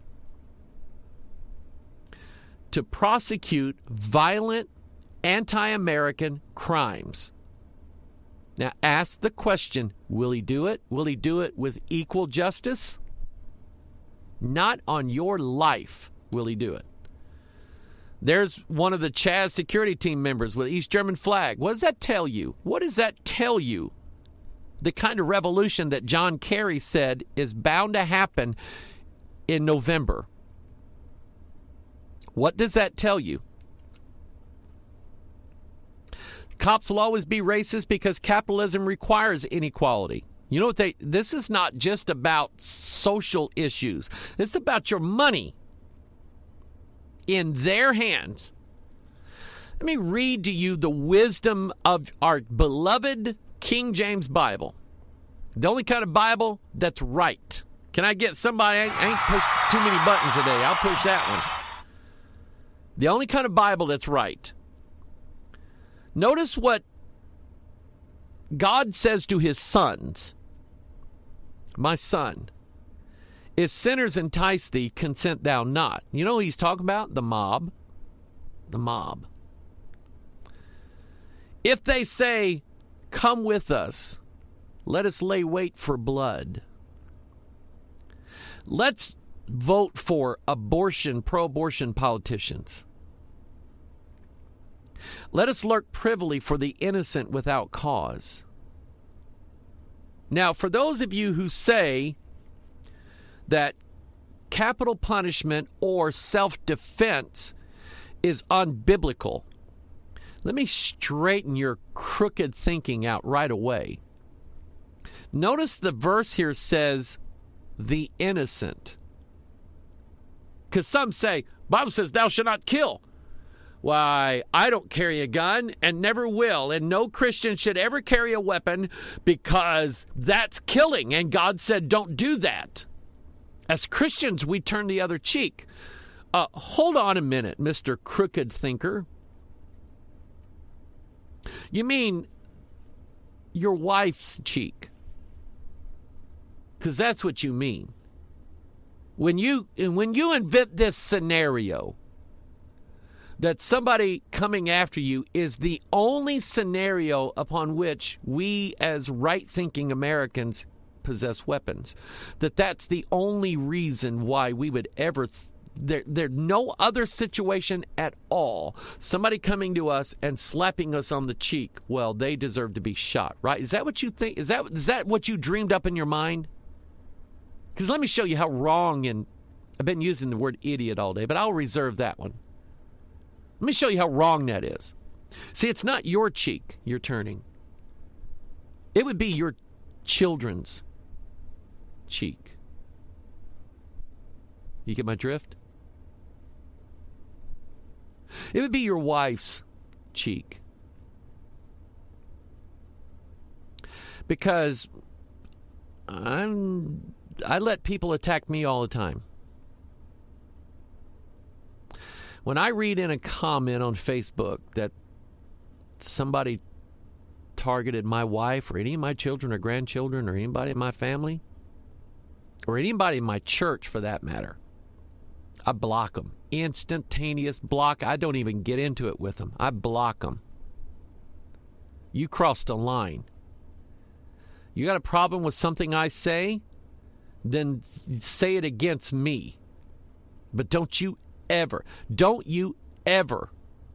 to prosecute violent anti-American crimes. Now ask the question, will he do it? Will he do it with equal justice? Not on your life will he do it. There's one of the Chaz security team members with East German flag. What does that tell you? What does that tell you? The kind of revolution that John Kerry said is bound to happen in November. What does that tell you? Cops will always be racist because capitalism requires inequality. You know what this is not just about social issues. It's about your money in their hands. Let me read to you the wisdom of our beloved King James Bible. The only kind of Bible that's right. Can I get somebody? I ain't pushed too many buttons today. I'll push that one. The only kind of Bible that's right. Notice what God says to his sons. My son, if sinners entice thee, consent thou not. You know who he's talking about? The mob. The mob. If they say, come with us, let us lay wait for blood. Let's vote for pro-abortion politicians. Let us lurk privily for the innocent without cause. Now, for those of you who say that capital punishment or self-defense is unbiblical, let me straighten your crooked thinking out right away. Notice the verse here says, the innocent. Because some say, Bible says, thou shalt not kill. Why, I don't carry a gun and never will, and no Christian should ever carry a weapon because that's killing, and God said don't do that. As Christians, we turn the other cheek. Hold on a minute, Mr. Crooked Thinker. You mean your wife's cheek? Because that's what you mean. When you invent this scenario that somebody coming after you is the only scenario upon which we as right-thinking Americans possess weapons, that's the only reason why we would ever there's no other situation at all. Somebody coming to us and slapping us on the cheek, well, they deserve to be shot, right? Is that what you think? Is that what you dreamed up in your mind? Because let me show you how wrong, and I've been using the word idiot all day, but I'll reserve that one. Let me show you how wrong that is. See, it's not your cheek you're turning. It would be your children's cheek. You get my drift? It would be your wife's cheek. Because I let people attack me all the time. When I read in a comment on Facebook that somebody targeted my wife or any of my children or grandchildren or anybody in my family, or anybody in my church for that matter, I block them. Instantaneous block. I don't even get into it with them. I block them. You crossed a line. You got a problem with something I say? Then say it against me. But don't you ever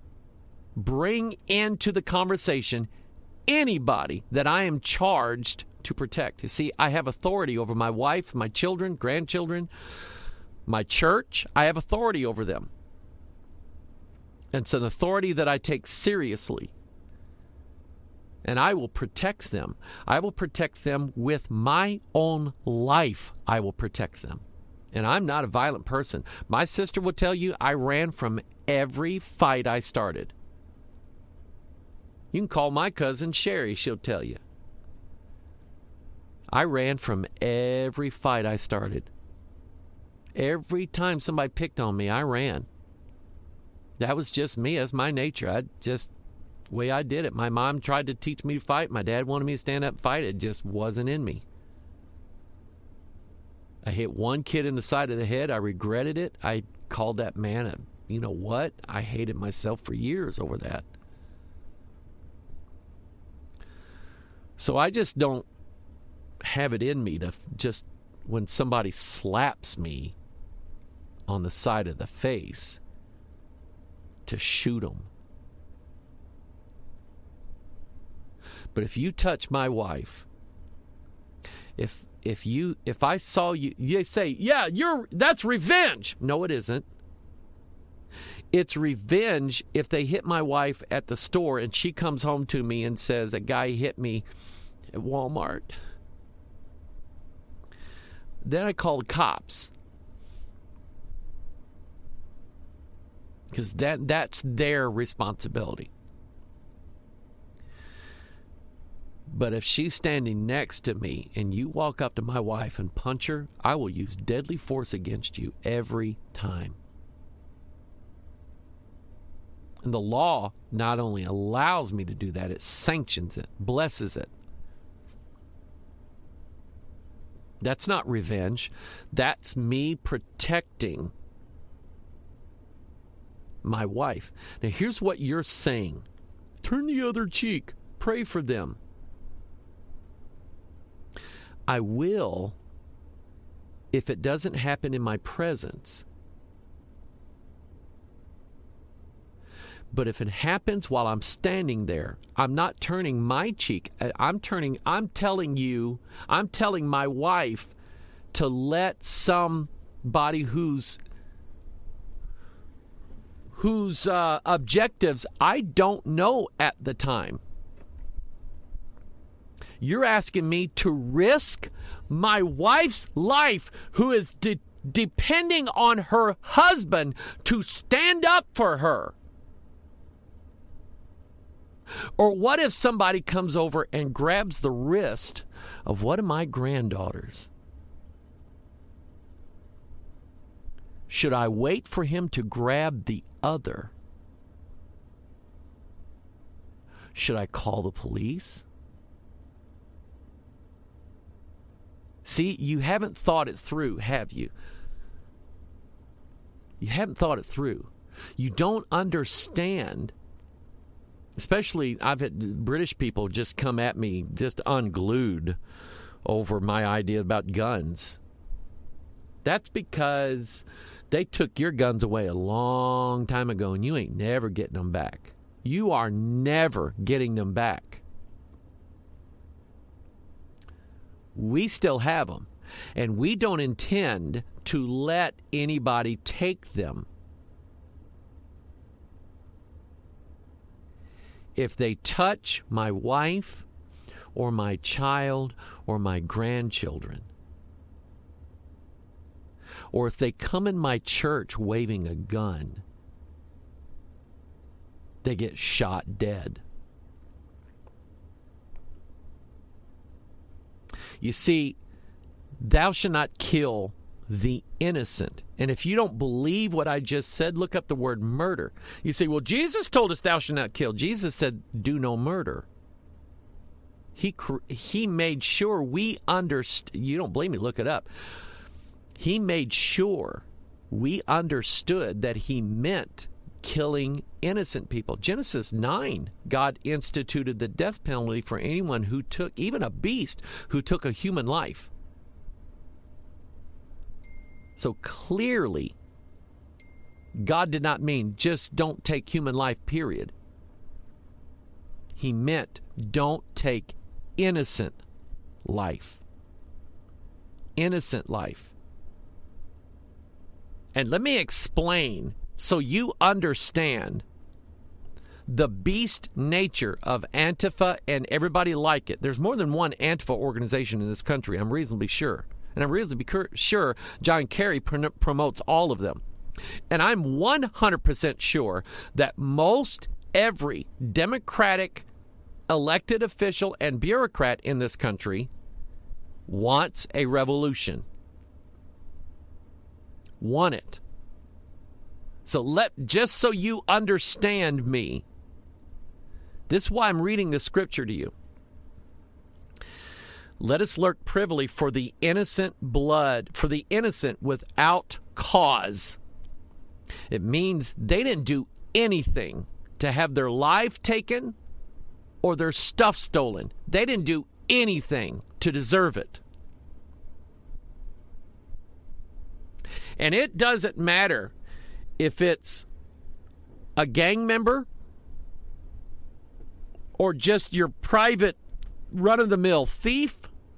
bring into the conversation anybody that I am charged to protect. You see, I have authority over my wife, my children, grandchildren, my church. I have authority over them. And it's an authority that I take seriously. And I will protect them. I will protect them with my own life. I will protect them. And I'm not a violent person. My sister will tell you I ran from every fight I started. You can call my cousin Sherry, she'll tell you. I ran from every fight I started. Every time somebody picked on me, I ran. That was just me. That's my nature. The way I did it. My mom tried to teach me to fight. My dad wanted me to stand up and fight. It just wasn't in me. I hit one kid in the side of the head. I regretted it. I called that man you know what? I hated myself for years over that. So I just don't have it in me to just, when somebody slaps me on the side of the face, to shoot them. But if you touch my wife, if I saw you, you say, yeah, that's revenge. No, it isn't. It's revenge if they hit my wife at the store and she comes home to me and says, a guy hit me at Walmart. Then I call the cops. Because that's their responsibility. But if she's standing next to me and you walk up to my wife and punch her, I will use deadly force against you every time. And the law not only allows me to do that, it sanctions it, blesses it. That's not revenge. That's me protecting my wife. Now, here's what you're saying. Turn the other cheek. Pray for them. I will if it doesn't happen in my presence. But if it happens while I'm standing there, I'm not turning my cheek. I'm telling my wife to let somebody whose objectives I don't know at the time. You're asking me to risk my wife's life, who is depending on her husband to stand up for her. Or what if somebody comes over and grabs the wrist of one of my granddaughters? Should I wait for him to grab the other? Should I call the police? See, you haven't thought it through, have you? You haven't thought it through. You don't understand. Especially, I've had British people just come at me just unglued over my idea about guns. That's because they took your guns away a long time ago, and you ain't never getting them back. You are never getting them back. We still have them, and we don't intend to let anybody take them. If they touch my wife or my child or my grandchildren, or if they come in my church waving a gun, they get shot dead. You see, thou shalt not kill the innocent. And if you don't believe what I just said, look up the word murder. You say, well, Jesus told us thou shalt not kill. Jesus said, do no murder. He made sure we understood. You don't believe me? Look it up. He made sure we understood that he meant killing innocent people. Genesis 9, God instituted the death penalty for anyone who took, even a beast, who took a human life. So clearly, God did not mean just don't take human life, period. He meant don't take innocent life. Innocent life. And let me explain so you understand the beast nature of Antifa and everybody like it. There's more than one Antifa organization in this country, I'm reasonably sure. And I'm reasonably sure John Kerry promotes all of them. And I'm 100% sure that most every Democratic elected official and bureaucrat in this country wants a revolution. Want it. So just so you understand me, this is why I'm reading the scripture to you. Let us lurk privily for the innocent blood, for the innocent without cause. It means they didn't do anything to have their life taken or their stuff stolen. They didn't do anything to deserve it. And it doesn't matter if it's a gang member or just your private run-of-the-mill thief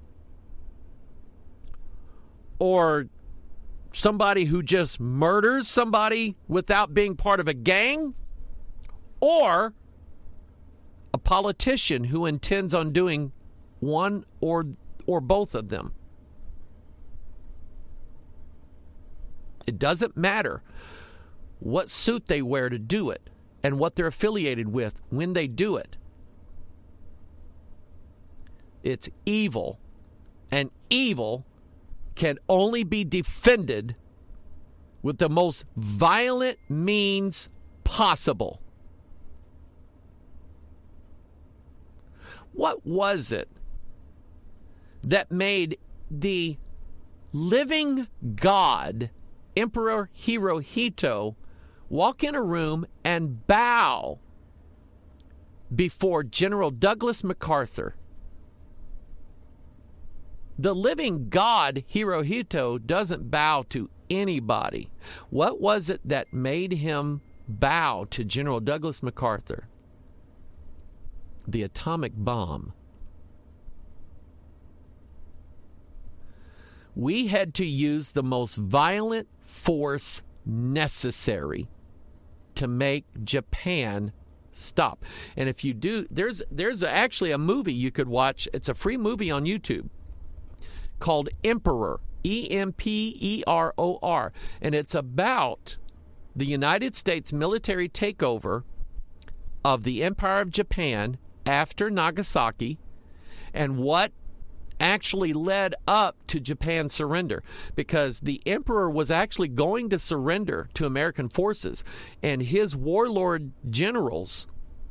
or somebody who just murders somebody without being part of a gang, or a politician who intends on doing one or both of them. It doesn't matter what suit they wear to do it and what they're affiliated with when they do it. It's evil, and evil can only be defended with the most violent means possible. What was it that made the living God, Emperor Hirohito, walk in a room and bow before General Douglas MacArthur? The living God, Hirohito, doesn't bow to anybody. What was it that made him bow to General Douglas MacArthur? The atomic bomb. We had to use the most violent force necessary to make Japan stop. And if you do, there's actually a movie you could watch. It's a free movie on YouTube called Emperor, Emperor, and it's about the United States military takeover of the Empire of Japan after Nagasaki and what actually led up to Japan's surrender, because the emperor was actually going to surrender to American forces, and his warlord generals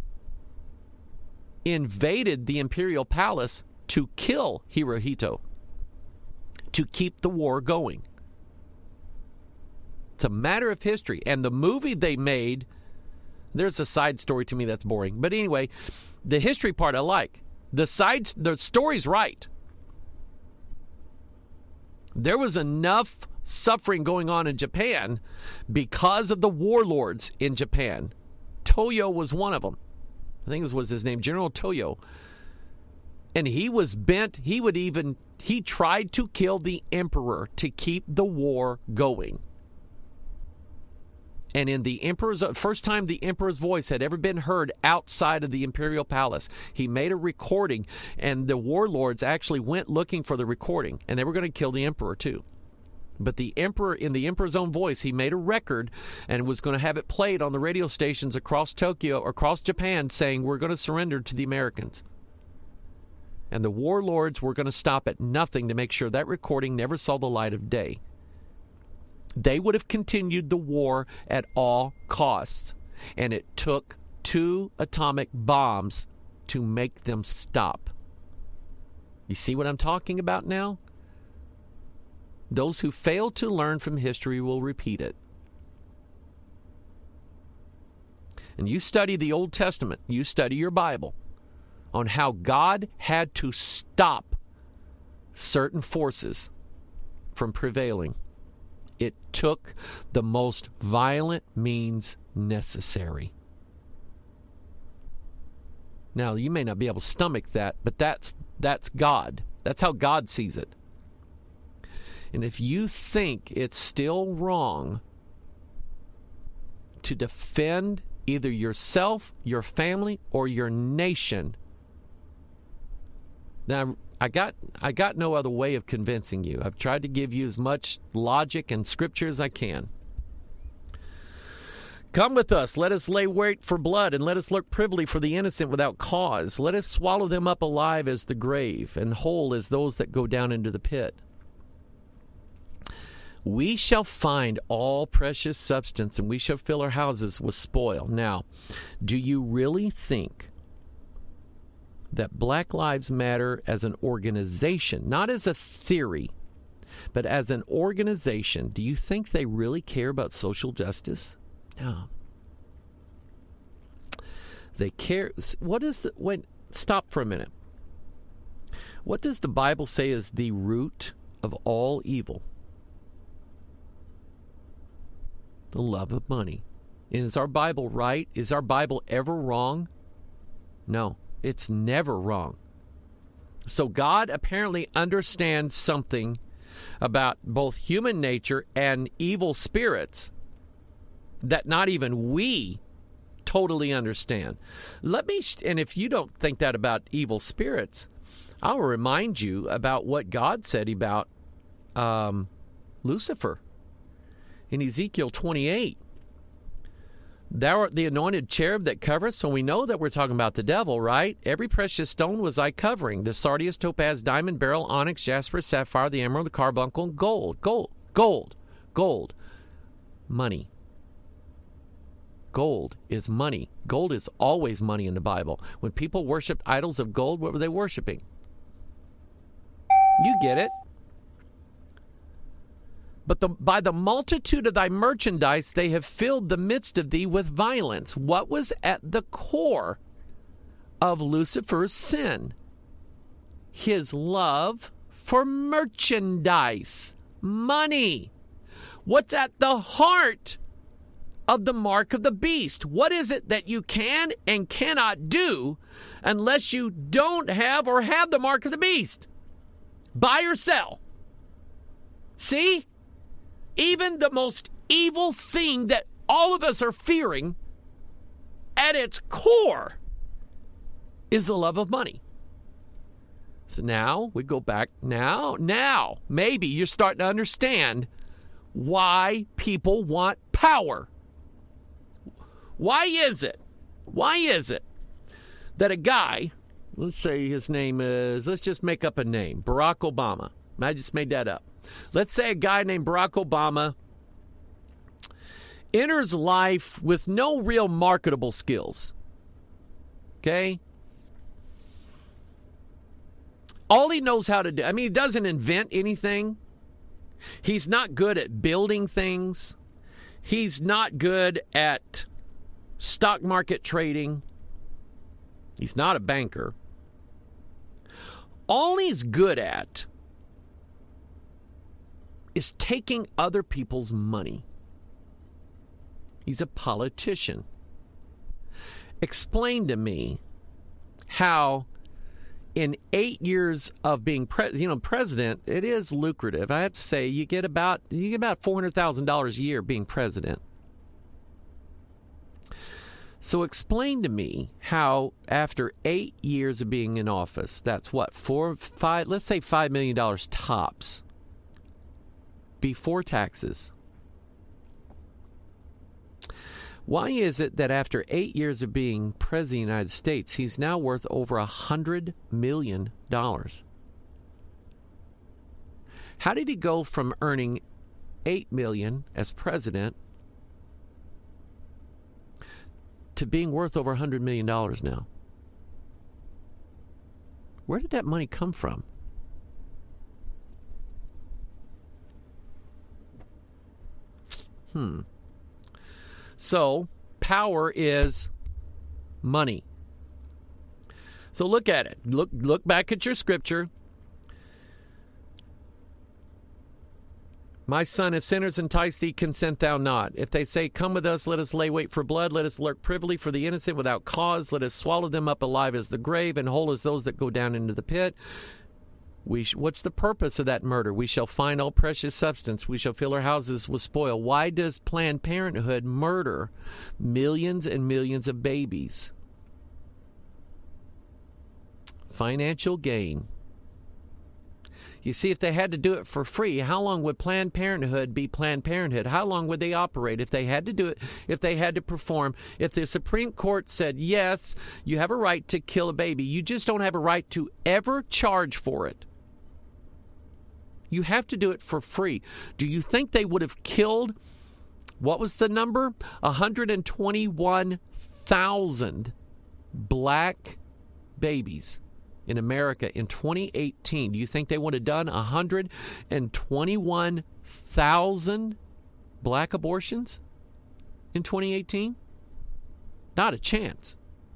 invaded the imperial palace to kill Hirohito, to keep the war going. It's a matter of history. And the movie they made, there's a side story to me that's boring. But anyway, the history part I like. The story's right. There was enough suffering going on in Japan because of the warlords in Japan. Toyo was one of them. I think this was his name, General Toyo. And he was bent. He tried to kill the emperor to keep the war going. And in the emperor's first time the emperor's voice had ever been heard outside of the imperial palace, he made a recording, and the warlords actually went looking for the recording, and they were going to kill the emperor too. But the emperor, in the emperor's own voice, he made a record and was going to have it played on the radio stations across Tokyo, across Japan, saying, "We're going to surrender to the Americans." And the warlords were going to stop at nothing to make sure that recording never saw the light of day. They would have continued the war at all costs. And it took 2 atomic bombs to make them stop. You see what I'm talking about now? Those who fail to learn from history will repeat it. And you study the Old Testament, you study your Bible, on how God had to stop certain forces from prevailing. It took the most violent means necessary. Now, you may not be able to stomach that, but that's God. That's how God sees it. And if you think it's still wrong to defend either yourself, your family, or your nation, now I got no other way of convincing you. I've tried to give you as much logic and scripture as I can. Come with us, let us lay wait for blood, and let us look privily for the innocent without cause. Let us swallow them up alive as the grave, and whole as those that go down into the pit. We shall find all precious substance, and we shall fill our houses with spoil. Now, do you really think that Black Lives Matter as an organization, not as a theory, but as an organization, do you think they really care about social justice? No. They care. Stop for a minute. What does the Bible say is the root of all evil? The love of money. And is our Bible right? Is our Bible ever wrong? No, it's never wrong. So God apparently understands something about both human nature and evil spirits that not even we totally understand. And if you don't think that about evil spirits, I'll remind you about what God said about Lucifer in Ezekiel 28. Thou art the anointed cherub that covereth. So we know that we're talking about the devil, right? Every precious stone was thy covering. The sardius, topaz, diamond, beryl, onyx, jasper, sapphire, the emerald, the carbuncle, and gold. Money. Gold is money. Gold is always money in the Bible. When people worshiped idols of gold, what were they worshiping? You get it. But by the multitude of thy merchandise, they have filled the midst of thee with violence. What was at the core of Lucifer's sin? His love for merchandise, money. What's at the heart of the mark of the beast? What is it that you can and cannot do unless you don't have or have the mark of the beast? Buy or sell. See? Even the most evil thing that all of us are fearing, at its core, is the love of money. So now we go back. Now, maybe you're starting to understand why people want power. Why is it that a guy, let's say his name is, let's just make up a name, Barack Obama. I just made that up. Let's say a guy named Barack Obama enters life with no real marketable skills. Okay? All he knows how to do, he doesn't invent anything. He's not good at building things. He's not good at stock market trading. He's not a banker. All he's good at is taking other people's money. He's a politician. Explain to me how in 8 years of being president, it is lucrative. I have to say, you get about $400,000 a year being president. So explain to me how after 8 years of being in office, that's what, let's say $5 million tops before taxes. Why is it that after 8 years of being president of the United States, he's now worth over $100 million? How did he go from earning $8 million as president to being worth over $100 million now? Where did that money come from? So, power is money. So look at it. Look back at your scripture. My son, if sinners entice thee, consent thou not. If they say, come with us, let us lay wait for blood, let us lurk privily for the innocent without cause, let us swallow them up alive as the grave, and whole as those that go down into the pit. What's the purpose of that murder? We shall find all precious substance. We shall fill our houses with spoil. Why does Planned Parenthood murder millions and millions of babies? Financial gain. You see, if they had to do it for free, how long would Planned Parenthood be Planned Parenthood? How long would they operate if they had to do it, if they had to perform? If the Supreme Court said, yes, you have a right to kill a baby, you just don't have a right to ever charge for it. You have to do it for free. Do you think they would have killed, what was the number? 121,000 black babies in America in 2018. Do you think they would have done 121,000 black abortions in 2018? Not a chance.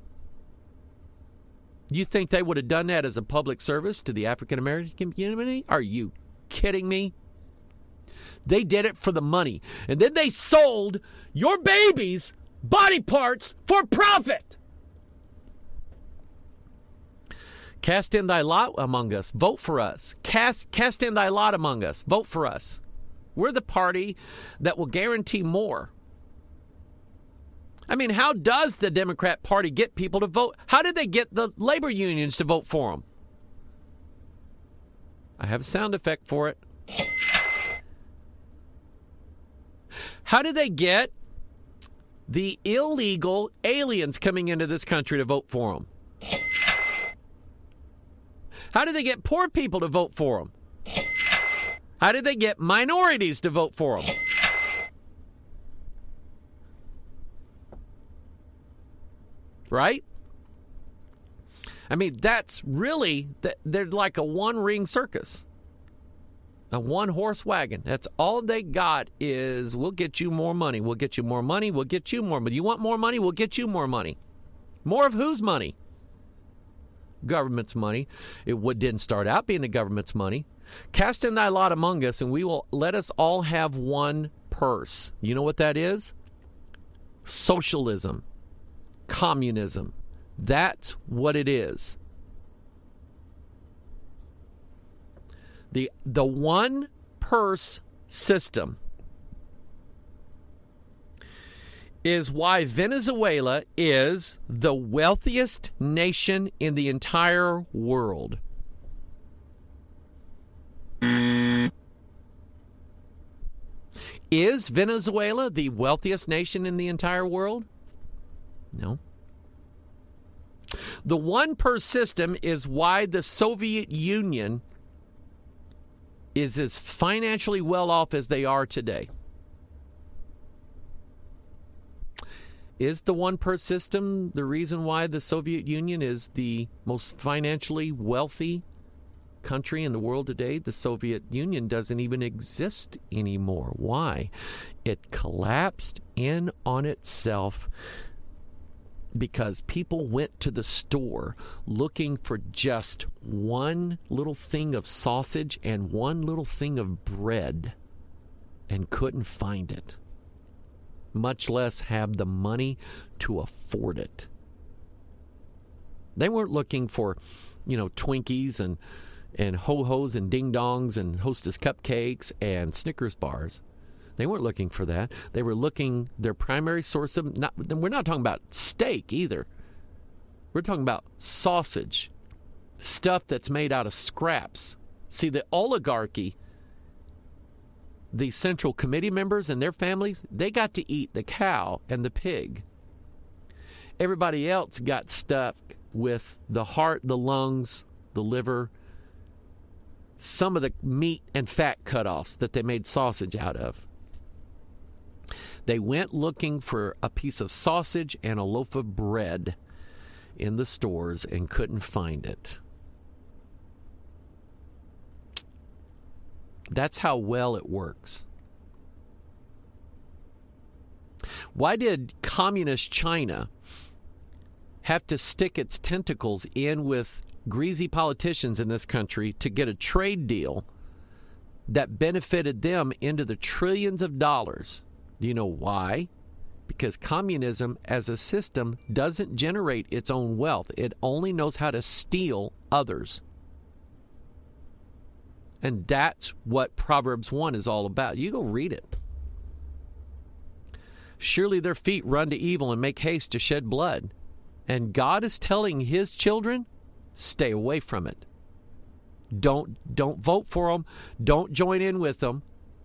You think they would have done that as a public service to the African American community? Are you kidding me? They did it for the money. And then they sold your baby's body parts for profit. Cast in thy lot among us. Vote for us. Cast in thy lot among us. Vote for us. We're the party that will guarantee more. I mean, how does the Democrat Party get people to vote? How did they get the labor unions to vote for them? I have a sound effect for it. How did they get the illegal aliens coming into this country to vote for them? How did they get poor people to vote for them? How did they get minorities to vote for them? Right? I mean, that's really, they're like a one-ring circus. A one-horse wagon. That's all they got is, we'll get you more money. We'll get you more money. We'll get you more money. You want more money? We'll get you more money. More of whose money? Government's money. It didn't start out being the government's money. Cast in thy lot among us, and we will let us all have one purse. You know what that is? Socialism. Communism. That's what it is. The one purse system is why Venezuela is the wealthiest nation in the entire world. Is Venezuela the wealthiest nation in the entire world? No. The one purse system is why the Soviet Union is as financially well off as they are today. Is the one purse system the reason why the Soviet Union is the most financially wealthy country in the world today? The Soviet Union doesn't even exist anymore. Why? It collapsed in on itself because people went to the store looking for just one little thing of sausage and one little thing of bread and couldn't find it, much less have the money to afford it. They weren't looking for, Twinkies and Ho-Hos and Ding Dongs and Hostess cupcakes and Snickers bars. They weren't looking for that. They were looking, their primary source of, we're not talking about steak either. We're talking about sausage, stuff that's made out of scraps. See, the oligarchy, the Central Committee members and their families, they got to eat the cow and the pig. Everybody else got stuck with the heart, the lungs, the liver, some of the meat and fat cutoffs that they made sausage out of. They went looking for a piece of sausage and a loaf of bread in the stores and couldn't find it. That's how well it works. Why did communist China have to stick its tentacles in with greasy politicians in this country to get a trade deal that benefited them into the trillions of dollars? Do you know why? Because communism as a system doesn't generate its own wealth. It only knows how to steal others. And that's what Proverbs 1 is all about. You go read it. Surely their feet run to evil and make haste to shed blood. And God is telling his children, stay away from it. Don't vote for them. Don't join in with them.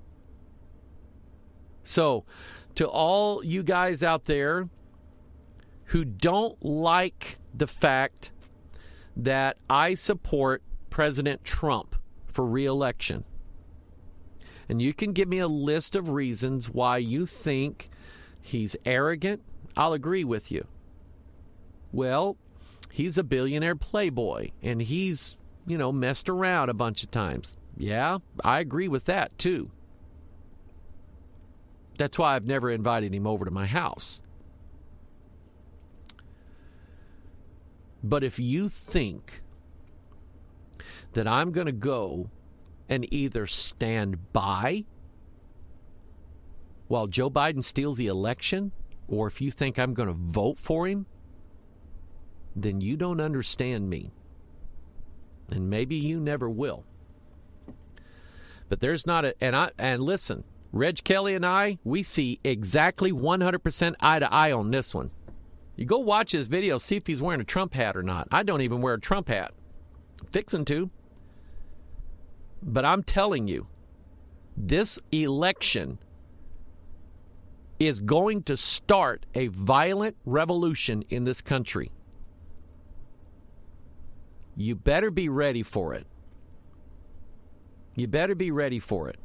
So, to all you guys out there who don't like the fact that I support President Trump for re-election, and you can give me a list of reasons why you think he's arrogant, I'll agree with you. Well, he's a billionaire playboy, and he's, messed around a bunch of times. Yeah, I agree with that, too. That's why I've never invited him over to my house. But if you think that I'm going to go and either stand by while Joe Biden steals the election, or if you think I'm going to vote for him, then you don't understand me. And maybe you never will. But there's not and listen, Reg Kelly and I, we see exactly 100% eye to eye on this one. You go watch his video, see if he's wearing a Trump hat or not. I don't even wear a Trump hat. I'm fixing to. But I'm telling you, this election is going to start a violent revolution in this country. You better be ready for it. You better be ready for it.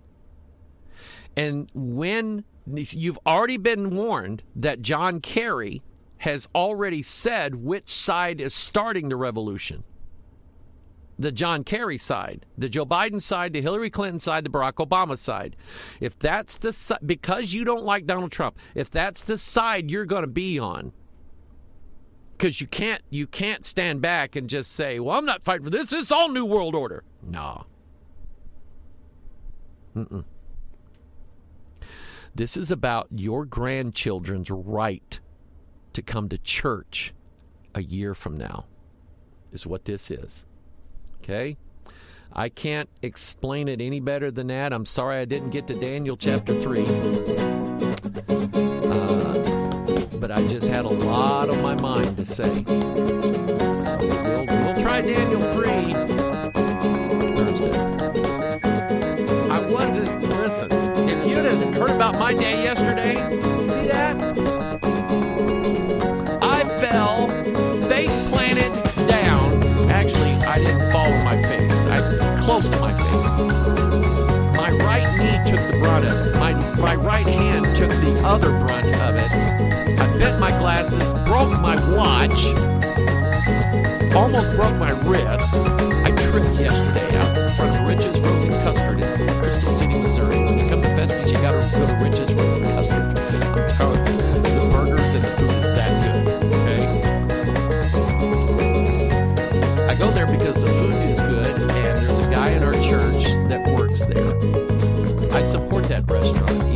And when you've already been warned that John Kerry has already said which side is starting the revolution. The John Kerry side, the Joe Biden side, the Hillary Clinton side, the Barack Obama side. If that's the because you don't like Donald Trump, if that's the side you're going to be on, because you can't stand back and just say, well, I'm not fighting for this. It's all New World Order. No. This is about your grandchildren's right to come to church a year from now, is what this is. Okay? I can't explain it any better than that. I'm sorry I didn't get to Daniel chapter 3. But I just had a lot on my mind to say. So we'll try Daniel 3 Thursday. Listen, if you'd have heard about my day yesterday, see that? I fell face planted down. Actually, I didn't fall on my face. Close to my face. My right knee took the brunt of it. My right hand took the other brunt of it. I bent my glasses, broke my watch, almost broke my wrist. I tripped yesterday out in front of Rich's Frozen Custard in Crystal City, Missouri. When you come to Festus, you got to go to Rich's Frozen Custard. I'm telling you, the burgers and the food is that good. Okay? I go there because the food is good, and there's a guy in our church that works there. I support that restaurant.